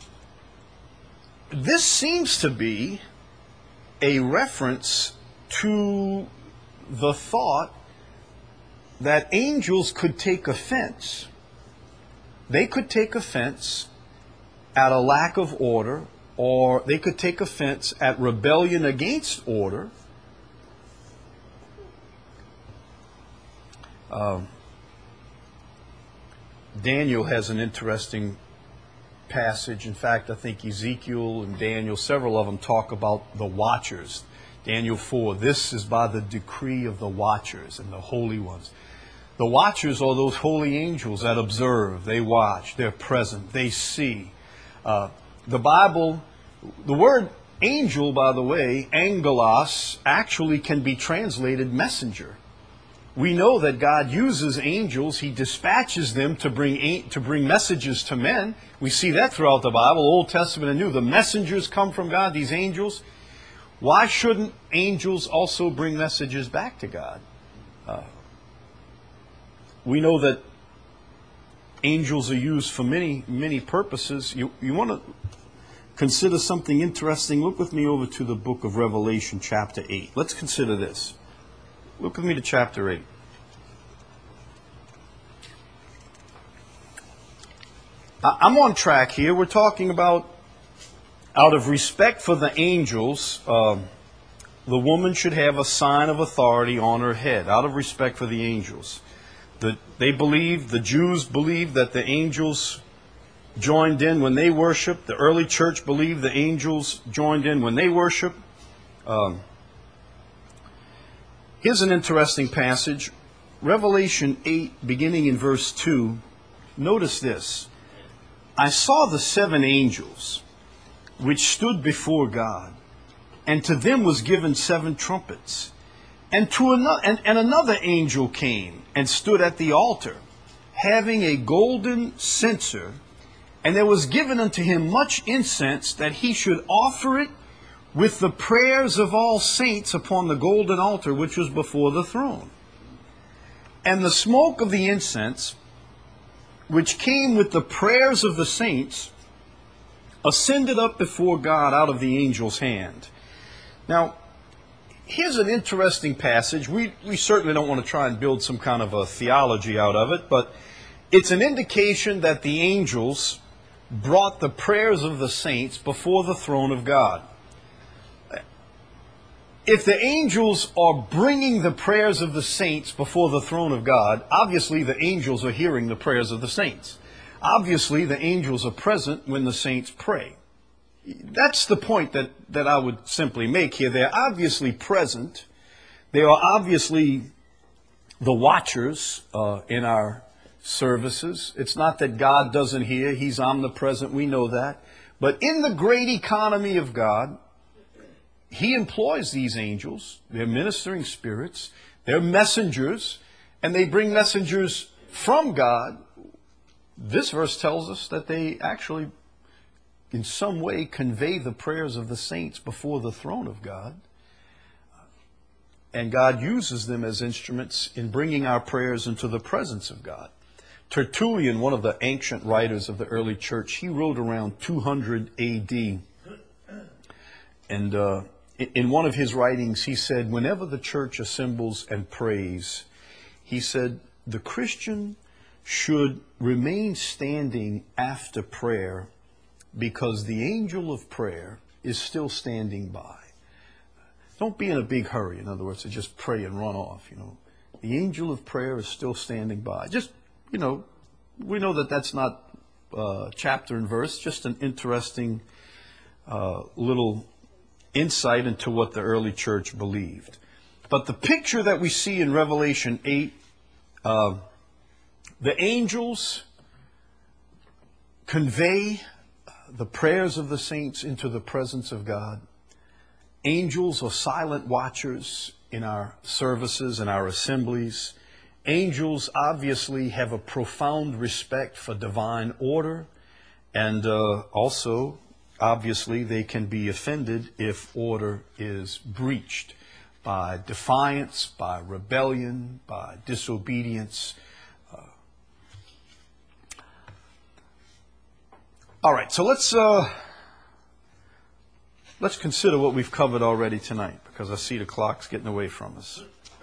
this seems to be a reference to the thought that angels could take offense. They could take offense at a lack of order, or they could take offense at rebellion against order. Daniel has an interesting passage. In fact, I think Ezekiel and Daniel, several of them talk about the watchers. Daniel 4, this is by the decree of the watchers and the holy ones. The watchers are those holy angels that observe, they watch, they're present, they see. The Bible, the word angel, by the way, angelos, actually can be translated messenger. We know that God uses angels. He dispatches them to bring messages to men. We see that throughout the Bible, Old Testament and New. The messengers come from God, these angels. Why shouldn't angels also bring messages back to God? We know that angels are used for many, many purposes. You want to consider something interesting? Look with me over to the book of Revelation, chapter 8. Let's consider this. Look with me to chapter 8. I'm on track here. We're talking about, out of respect for the angels, the woman should have a sign of authority on her head, out of respect for the angels. The Jews believed that the angels joined in when they worshiped. The early church believed the angels joined in when they worshiped. Here's an interesting passage. Revelation 8, beginning in verse 2. Notice this. I saw the 7 angels which stood before God, and to them was given 7 trumpets. And another angel came and stood at the altar, having a golden censer, and there was given unto him much incense, that he should offer it with the prayers of all saints upon the golden altar which was before the throne. And the smoke of the incense, which came with the prayers of the saints, ascended up before God out of the angel's hand. Now, here's an interesting passage. We certainly don't want to try and build some kind of a theology out of it, but it's an indication that the angels brought the prayers of the saints before the throne of God. If the angels are bringing the prayers of the saints before the throne of God, obviously the angels are hearing the prayers of the saints. Obviously the angels are present when the saints pray. That's the point that I would simply make here. They're obviously present They are obviously the watchers in our services. It's not that God doesn't hear. He's omnipresent. We know that. But in the great economy of God, He employs these angels. They're ministering spirits. They're messengers. And they bring messengers from God. This verse tells us that they actually, in some way, convey the prayers of the saints before the throne of God. And God uses them as instruments in bringing our prayers into the presence of God. Tertullian, one of the ancient writers of the early church, he wrote around 200 A.D. And in one of his writings, he said, whenever the church assembles and prays, he said, the Christian should remain standing after prayer because the angel of prayer is still standing by. Don't be in a big hurry, in other words, to just pray and run off, The angel of prayer is still standing by. Just, we know that that's not chapter and verse, just an interesting little insight into what the early church believed. But the picture that we see in Revelation 8, the angels convey the prayers of the saints into the presence of God. Angels are silent watchers in our services and our assemblies. Angels obviously have a profound respect for divine order, and also, obviously, they can be offended if order is breached by defiance, by rebellion, by disobedience. All right, so let's consider what we've covered already tonight, because I see the clock's getting away from us.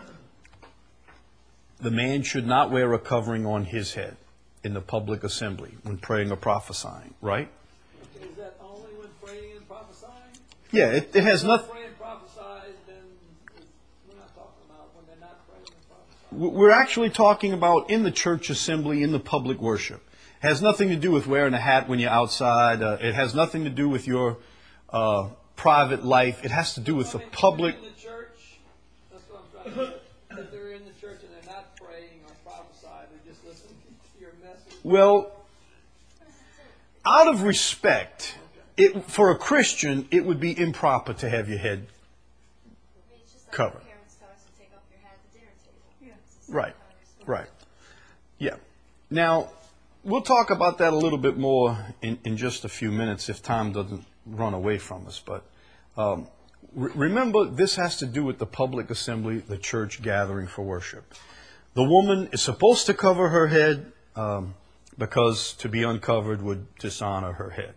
The man should not wear a covering on his head in the public assembly when praying or prophesying, right? Is that only when praying and prophesying? Yeah, it has nothing. Pray and prophesy, then we're not talking about when they're not praying and prophesying. We're actually talking about in the church assembly, in the public worship. It has nothing to do with wearing a hat when you're outside. It has nothing to do with your private life. It has to do with the public. In the church, that's what I'm trying to get. If they're in the church and they're not praying or prophesying, they're just listening to your message. Well, out of respect, for a Christian, it would be improper to have your head It's just like covered. when parents tell us to take off your hat at the dinner table. Yeah. It's the same Right, kind of response. right. Yeah. Now, we'll talk about that a little bit more in just a few minutes if time doesn't run away from us. But remember, this has to do with the public assembly, the church gathering for worship. The woman is supposed to cover her head because to be uncovered would dishonor her head.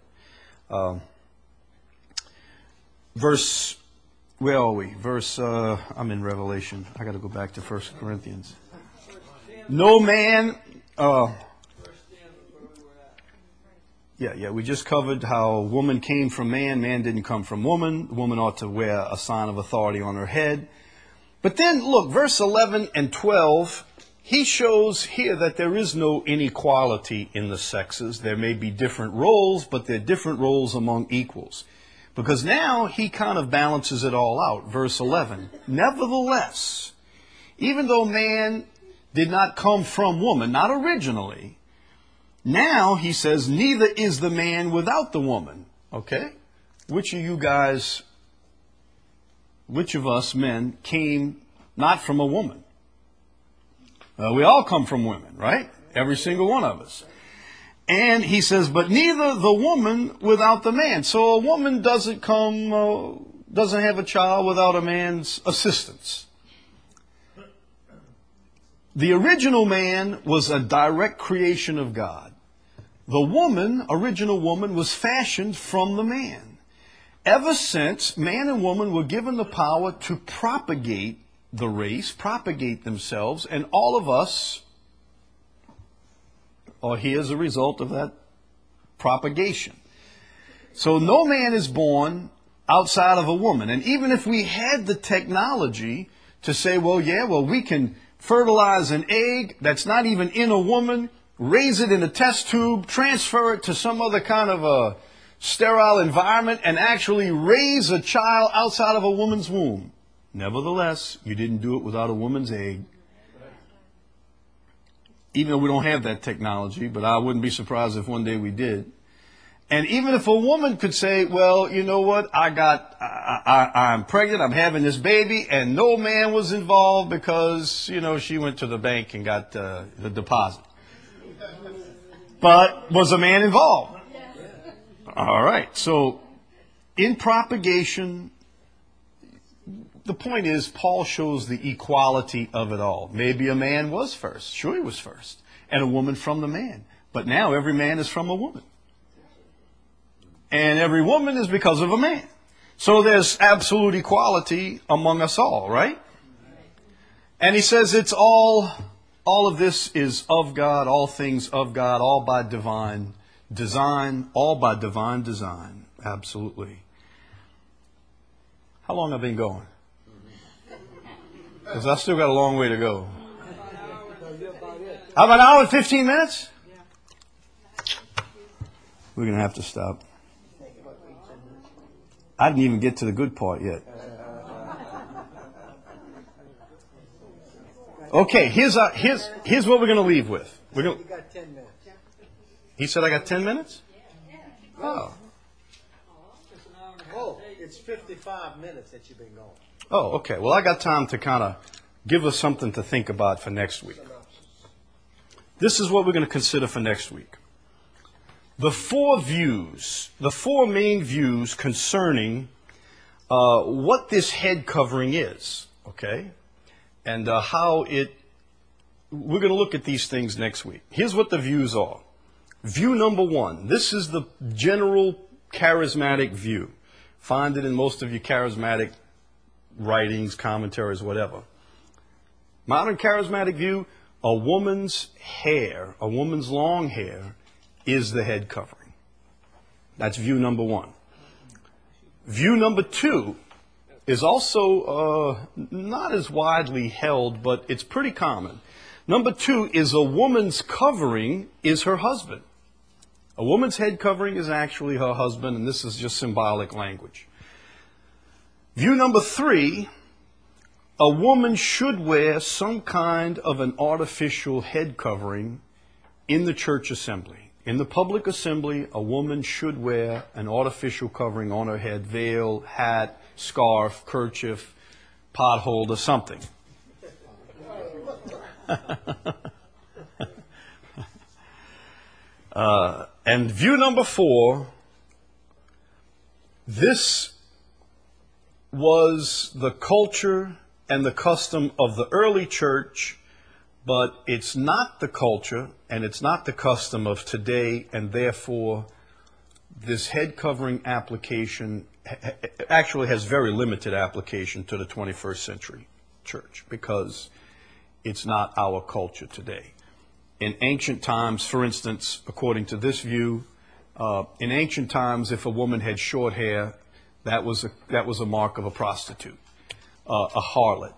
Where are we? I'm in Revelation. I got to go back to 1 Corinthians. No man... Yeah, we just covered how woman came from man didn't come from woman. Woman ought to wear a sign of authority on her head. But then, look, verse 11 and 12, he shows here that there is no inequality in the sexes. There may be different roles, but they're different roles among equals. Because now he kind of balances it all out. Verse 11, nevertheless, even though man did not come from woman, not originally, now, he says, neither is the man without the woman. Okay? Which of us men came not from a woman? We all come from women, right? Every single one of us. And he says, but neither the woman without the man. So a woman doesn't have a child without a man's assistance. The original man was a direct creation of God. The original woman, was fashioned from the man. Ever since, man and woman were given the power to propagate the race, propagate themselves, and all of us are here as a result of that propagation. So no man is born outside of a woman. And even if we had the technology to say, we can fertilize an egg that's not even in a woman, raise it in a test tube, transfer it to some other kind of a sterile environment, and actually raise a child outside of a woman's womb. Nevertheless, you didn't do it without a woman's aid. Even though we don't have that technology, but I wouldn't be surprised if one day we did. And even if a woman could say, well, you know what, I'm pregnant, I'm having this baby, and no man was involved because, you know, she went to the bank and got the deposit. But was a man involved? All right. So in propagation, the point is Paul shows the equality of it all. Maybe a man was first. Sure, he was first. And a woman from the man. But now every man is from a woman. And every woman is because of a man. So there's absolute equality among us all, right? And he says it's all of this is of God, all things of God, all by divine design, all by divine design. Absolutely. How long have I been going? Because I still got a long way to go. How about an hour and 15 minutes? We're going to have to stop. I didn't even get to the good part yet. Okay, here's what we're going to leave with. You got 10 minutes. He said I got 10 minutes? Oh. Oh, it's 55 minutes that you've been going. Oh, okay. Well, I got time to kind of give us something to think about for next week. This is what we're going to consider for next week. The four main views concerning what this head covering is, okay? And we're going to look at these things next week. Here's what the views are. View number one. This is the general charismatic view. Find it in most of your charismatic writings, commentaries, whatever. Modern charismatic view, a woman's long hair, is the head covering. That's view number one. View number two is also not as widely held, but it's pretty common. Number two is a woman's covering is her husband. A woman's head covering is actually her husband, and this is just symbolic language. View number three, a woman should wear some kind of an artificial head covering in the church assembly. In the public assembly, a woman should wear an artificial covering on her head, veil, hat, scarf, kerchief, pot holder, something. And view number four, this was the culture and the custom of the early church, but it's not the culture and it's not the custom of today, and therefore this head covering application actually has very limited application to the 21st century church because it's not our culture today. In ancient times, for instance, according to this view, in ancient times, if a woman had short hair, that was a mark of a prostitute, a harlot,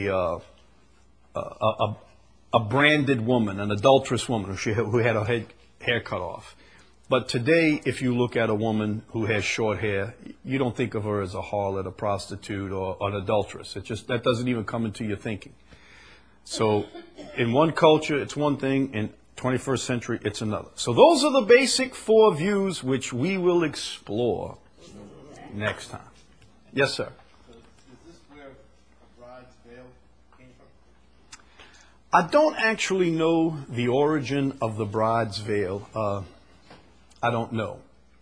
a branded woman, an adulterous woman who had her hair cut off. But today, if you look at a woman who has short hair, you don't think of her as a harlot, a prostitute, or an adulteress. That doesn't even come into your thinking. So in one culture, it's one thing. In 21st century, it's another. So those are the basic four views which we will explore next time. Yes, sir. So is this where a bride's veil came from? I don't actually know the origin of the bride's veil. I don't know.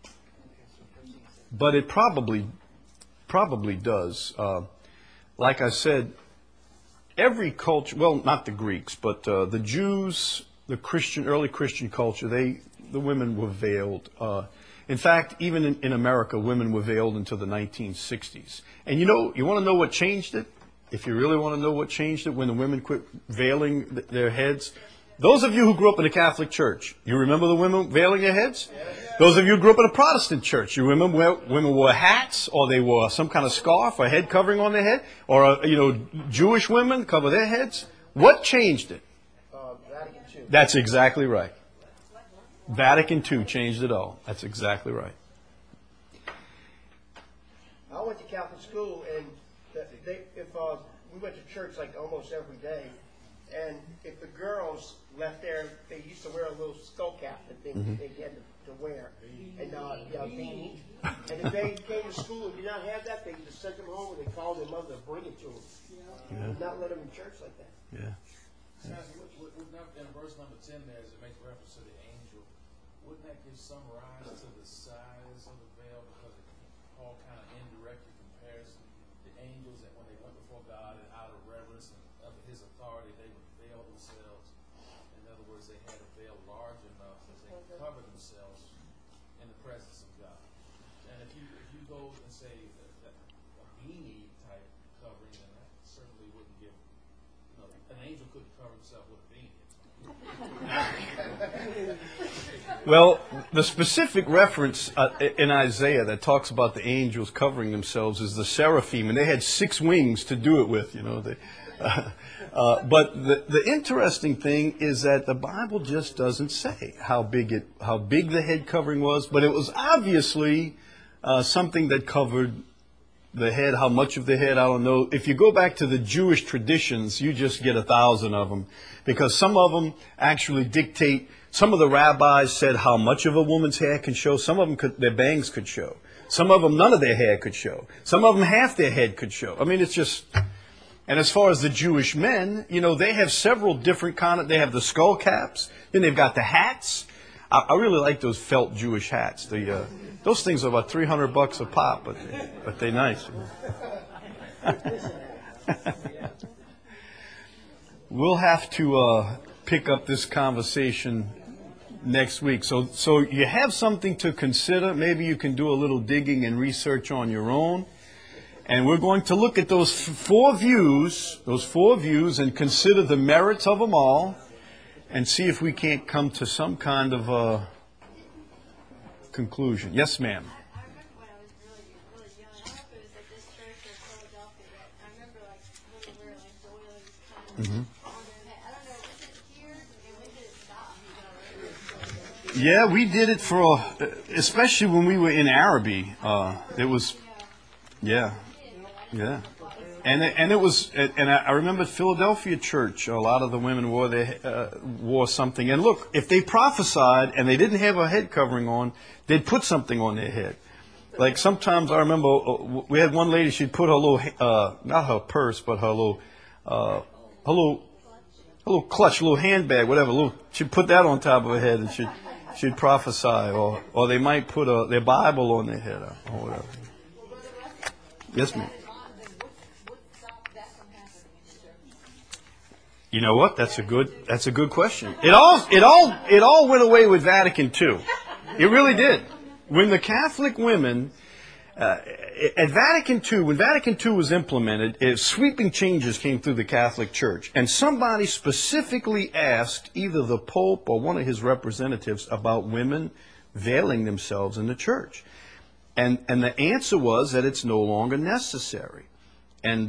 But it probably does. Like I said, every culture, well, not the Greeks, but the Jews, the early Christian culture, the women were veiled. In fact, even in America, women were veiled until the 1960s. And you want to know what changed it? If you really want to know what changed it when the women quit veiling their heads, those of you who grew up in the Catholic Church, you remember the women veiling their heads? Those of you who grew up in a Protestant church, you remember where women wore hats, or they wore some kind of scarf or head covering on their head, or Jewish women cover their heads? What changed it? Vatican II. That's exactly right. Vatican II changed it all. That's exactly right. I went to Catholic school, and we went to church like almost every day, and if the girls left there, they used to wear a little skull cap that they had to wear, and beanie. And if they came to school and did not have that, they just sent them home and they called their mother to bring it to them. Yeah. Not let them in church like that. Yeah. In verse number 10 there, as it makes reference to the angel, wouldn't that give some rise to the size of the veil? Because Paul kind of indirectly compares the angels that when they went before God and out of reverence and of his authority, they would veil themselves. In other words, they had a veil large enough that they could cover themselves in the presence of God. And if you go and say that a beanie type covering, then that certainly wouldn't give, an angel couldn't cover himself with a beanie. Well, the specific reference in Isaiah that talks about the angels covering themselves is the seraphim, and they had 6 wings to do it with, But the interesting thing is that the Bible just doesn't say how big the head covering was, but it was obviously something that covered the head. How much of the head, I don't know. If you go back to the Jewish traditions, you just get 1,000 of them, because some of them actually dictate. Some of the rabbis said how much of a woman's hair can show. Some of them their bangs could show. Some of them, none of their hair could show. Some of them, half their head could show. I mean, it's just. And as far as the Jewish men, they have several different they have the skull caps. Then they've got the hats. I really like those felt Jewish hats. Those things are about $300 a pop, but they're nice. We'll have to pick up this conversation next week. So you have something to consider. Maybe you can do a little digging and research on your own. And we're going to look at those four views, and consider the merits of them all, and see if we can't come to some kind of a conclusion. Yes, ma'am. I remember when I was really young. I don't know if it was at this church or Philadelphia. But I remember where Doyle was kind of on their head. I don't know. Was it here? And when did it stop? Yeah, we did it especially when we were in Araby. It was, yeah. And I remember at Philadelphia church, a lot of the women wore something. And look, if they prophesied and they didn't have a head covering on, they'd put something on their head. Like sometimes I remember we had one lady, she'd put her little, not her purse, but her little clutch, little handbag, whatever. She'd put that on top of her head and she'd prophesy, or they might put their Bible on their head or whatever. Yes, ma'am. You know what? That's a good question. It all went away with Vatican II. It really did. When the Catholic women at Vatican II, when Vatican II was implemented, sweeping changes came through the Catholic Church, and somebody specifically asked either the Pope or one of his representatives about women veiling themselves in the church, and the answer was that it's no longer necessary, and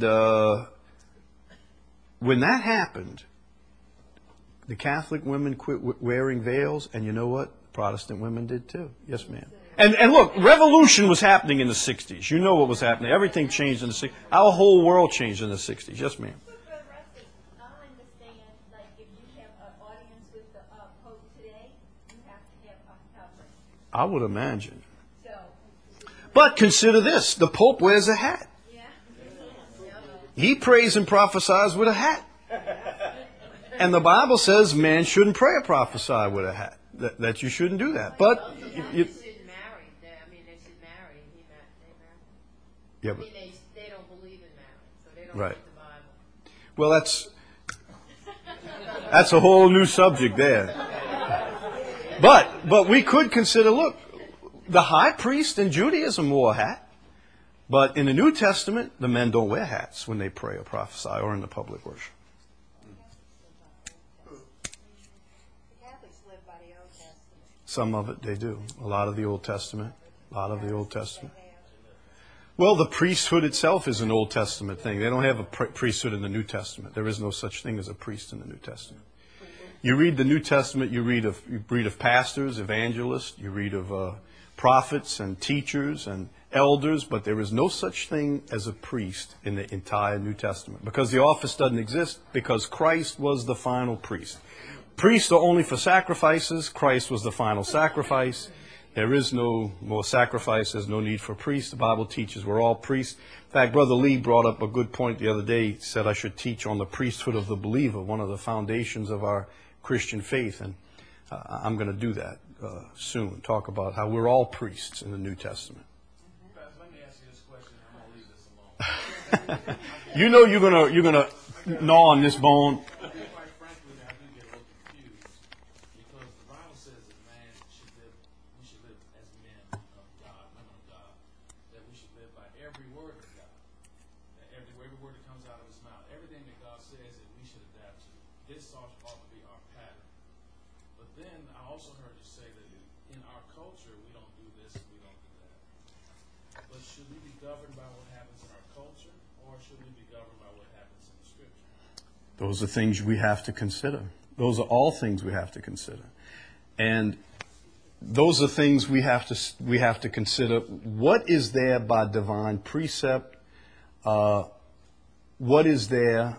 when that happened, the Catholic women quit wearing veils, and you know what? Protestant women did too. Yes, ma'am. And look, revolution was happening in the 60s. You know what was happening. Everything changed in the 60s. Our whole world changed in the 60s. Yes, ma'am. But for the rest of I understand, like, if you have an audience with the Pope today, you have to have a covering. I would imagine. So. But consider this. The Pope wears a hat. Yeah. He prays and prophesies with a hat. And the Bible says man shouldn't pray or prophesy with a hat. That you shouldn't do that. But they should marry. They should marry. Yeah, but they don't believe in marriage, so they don't read the Bible. Well, that's a whole new subject there. But we could consider, look, the high priest in Judaism wore a hat. But in the New Testament, the men don't wear hats when they pray or prophesy or in the public worship. Some of it they do. A lot of the Old Testament. Well, the priesthood itself is an Old Testament thing. They don't have a priesthood in the New Testament. There is no such thing as a priest in the New Testament. You read the New Testament, you read of pastors, evangelists, you read of prophets and teachers, and elders, but there is no such thing as a priest in the entire New Testament, because the office doesn't exist, because Christ was the final priest. Priests are only for sacrifices. Christ was the final sacrifice. There is no more sacrifices, no need for priests. The Bible teaches we're all priests. In fact, Brother Lee brought up a good point the other day. He said I should teach on the priesthood of the believer, one of the foundations of our Christian faith. And I'm going to do that soon, talk about how we're all priests in the New Testament. Let me ask you this question, and I'm going to leave this alone. You know you're gonna gnaw on this bone. Quite frankly, I do get a little confused, because the Bible says that we should live as men of God, women of God, that we should live by every word of God, that every word that comes out of his mouth, everything that God says that we should adapt to. This ought to be our pattern. But then I also heard you say that in our culture, we don't do this, we don't do that. But should we be governed by what happens in our culture, or should we be governed by what happens in the Scripture? Those are things we have to consider. Those are all things we have to consider. And those are things we have to consider. What is there by divine precept? What is there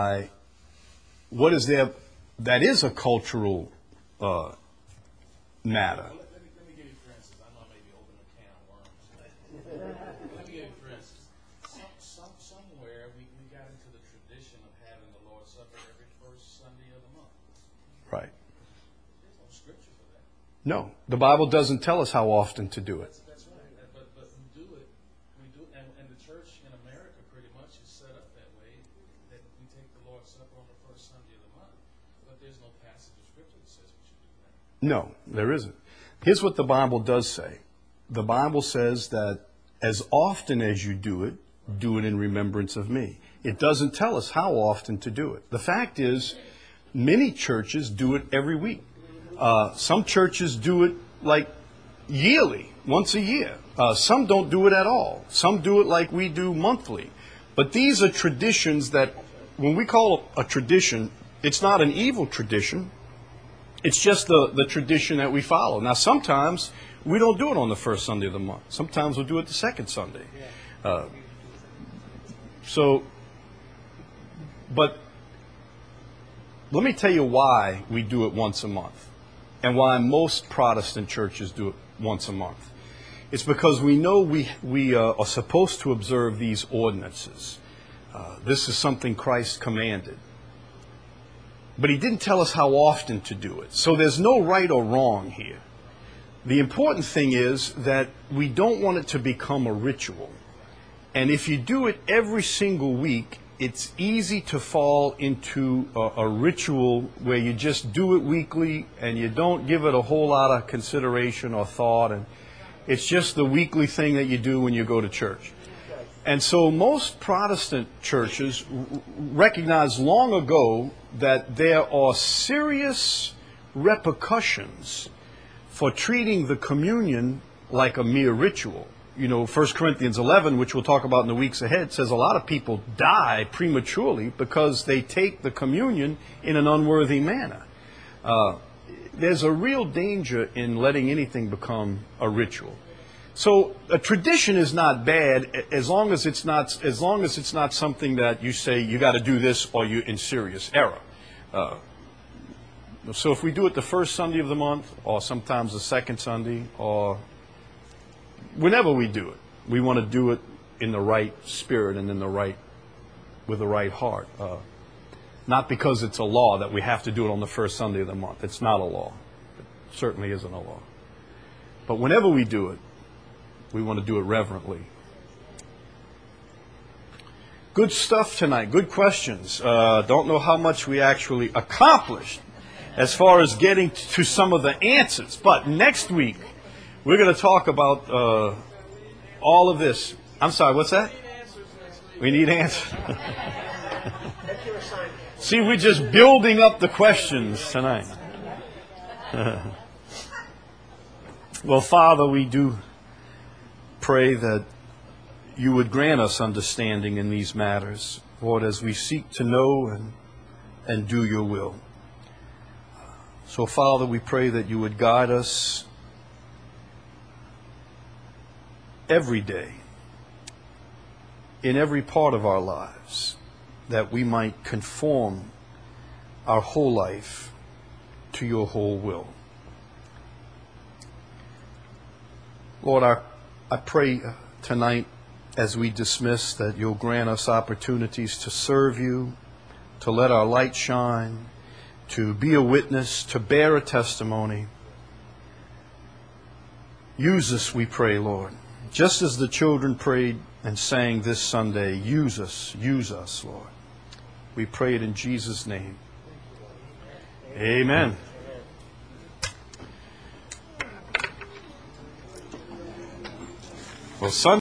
that is a cultural matter? Let me give you for instance. I know I may be opening a can of worms. Let me give you for instance. Somewhere we got into the tradition of having the Lord's Supper every first Sunday of the month. Right. There's no scripture for that. No, the Bible doesn't tell us how often to do it. That's right. But we do it, and the church in America pretty much is set up that way, that we take the Lord's Supper on the first Sunday of the month. But there's no passage of scripture that says we should do that. No, there isn't. Here's what the Bible does say. The Bible says that as often as you do it in remembrance of me. It doesn't tell us how often to do it. The fact is, many churches do it every week. Some churches do it like yearly, once a year. Some don't do it at all. Some do it like we do monthly. But these are traditions that, when we call a tradition, it's not an evil tradition. It's just the tradition that we follow. Now, sometimes we don't do it on the first Sunday of the month. Sometimes we'll do it the second Sunday. But let me tell you why we do it once a month, and why most Protestant churches do it once a month. It's because we know we are supposed to observe these ordinances. This is something Christ commanded. But he didn't tell us how often to do it. So there's no right or wrong here. The important thing is that we don't want it to become a ritual. And if you do it every single week, it's easy to fall into a ritual where you just do it weekly and you don't give it a whole lot of consideration or thought. And it's just the weekly thing that you do when you go to church. And so most Protestant churches recognized long ago that there are serious repercussions for treating the communion like a mere ritual. You know, 1 Corinthians 11, which we'll talk about in the weeks ahead, says a lot of people die prematurely because they take the communion in an unworthy manner. There's a real danger in letting anything become a ritual. So a tradition is not bad as long as it's not something that you say you got to do this or you're in serious error. So if we do it the first Sunday of the month, or sometimes the second Sunday, or whenever we do it, we want to do it in the right spirit and with the right heart. Not because it's a law that we have to do it on the first Sunday of the month. It's not a law. It certainly isn't a law. But whenever we do it, we want to do it reverently. Good stuff tonight. Good questions. Don't know how much we actually accomplished as far as getting to some of the answers. But next week, we're going to talk about all of this. I'm sorry, what's that? We need answers. See, we're just building up the questions tonight. Well, Father, we do pray that you would grant us understanding in these matters, Lord, as we seek to know and do your will. So, Father, we pray that you would guide us every day, in every part of our lives, that we might conform our whole life to your whole will. Lord, I pray tonight as we dismiss that you'll grant us opportunities to serve you, to let our light shine, to be a witness, to bear a testimony. Use us, we pray, Lord. Just as the children prayed and sang this Sunday, use us, Lord. We pray it in Jesus' name. Amen. Well, Sunday.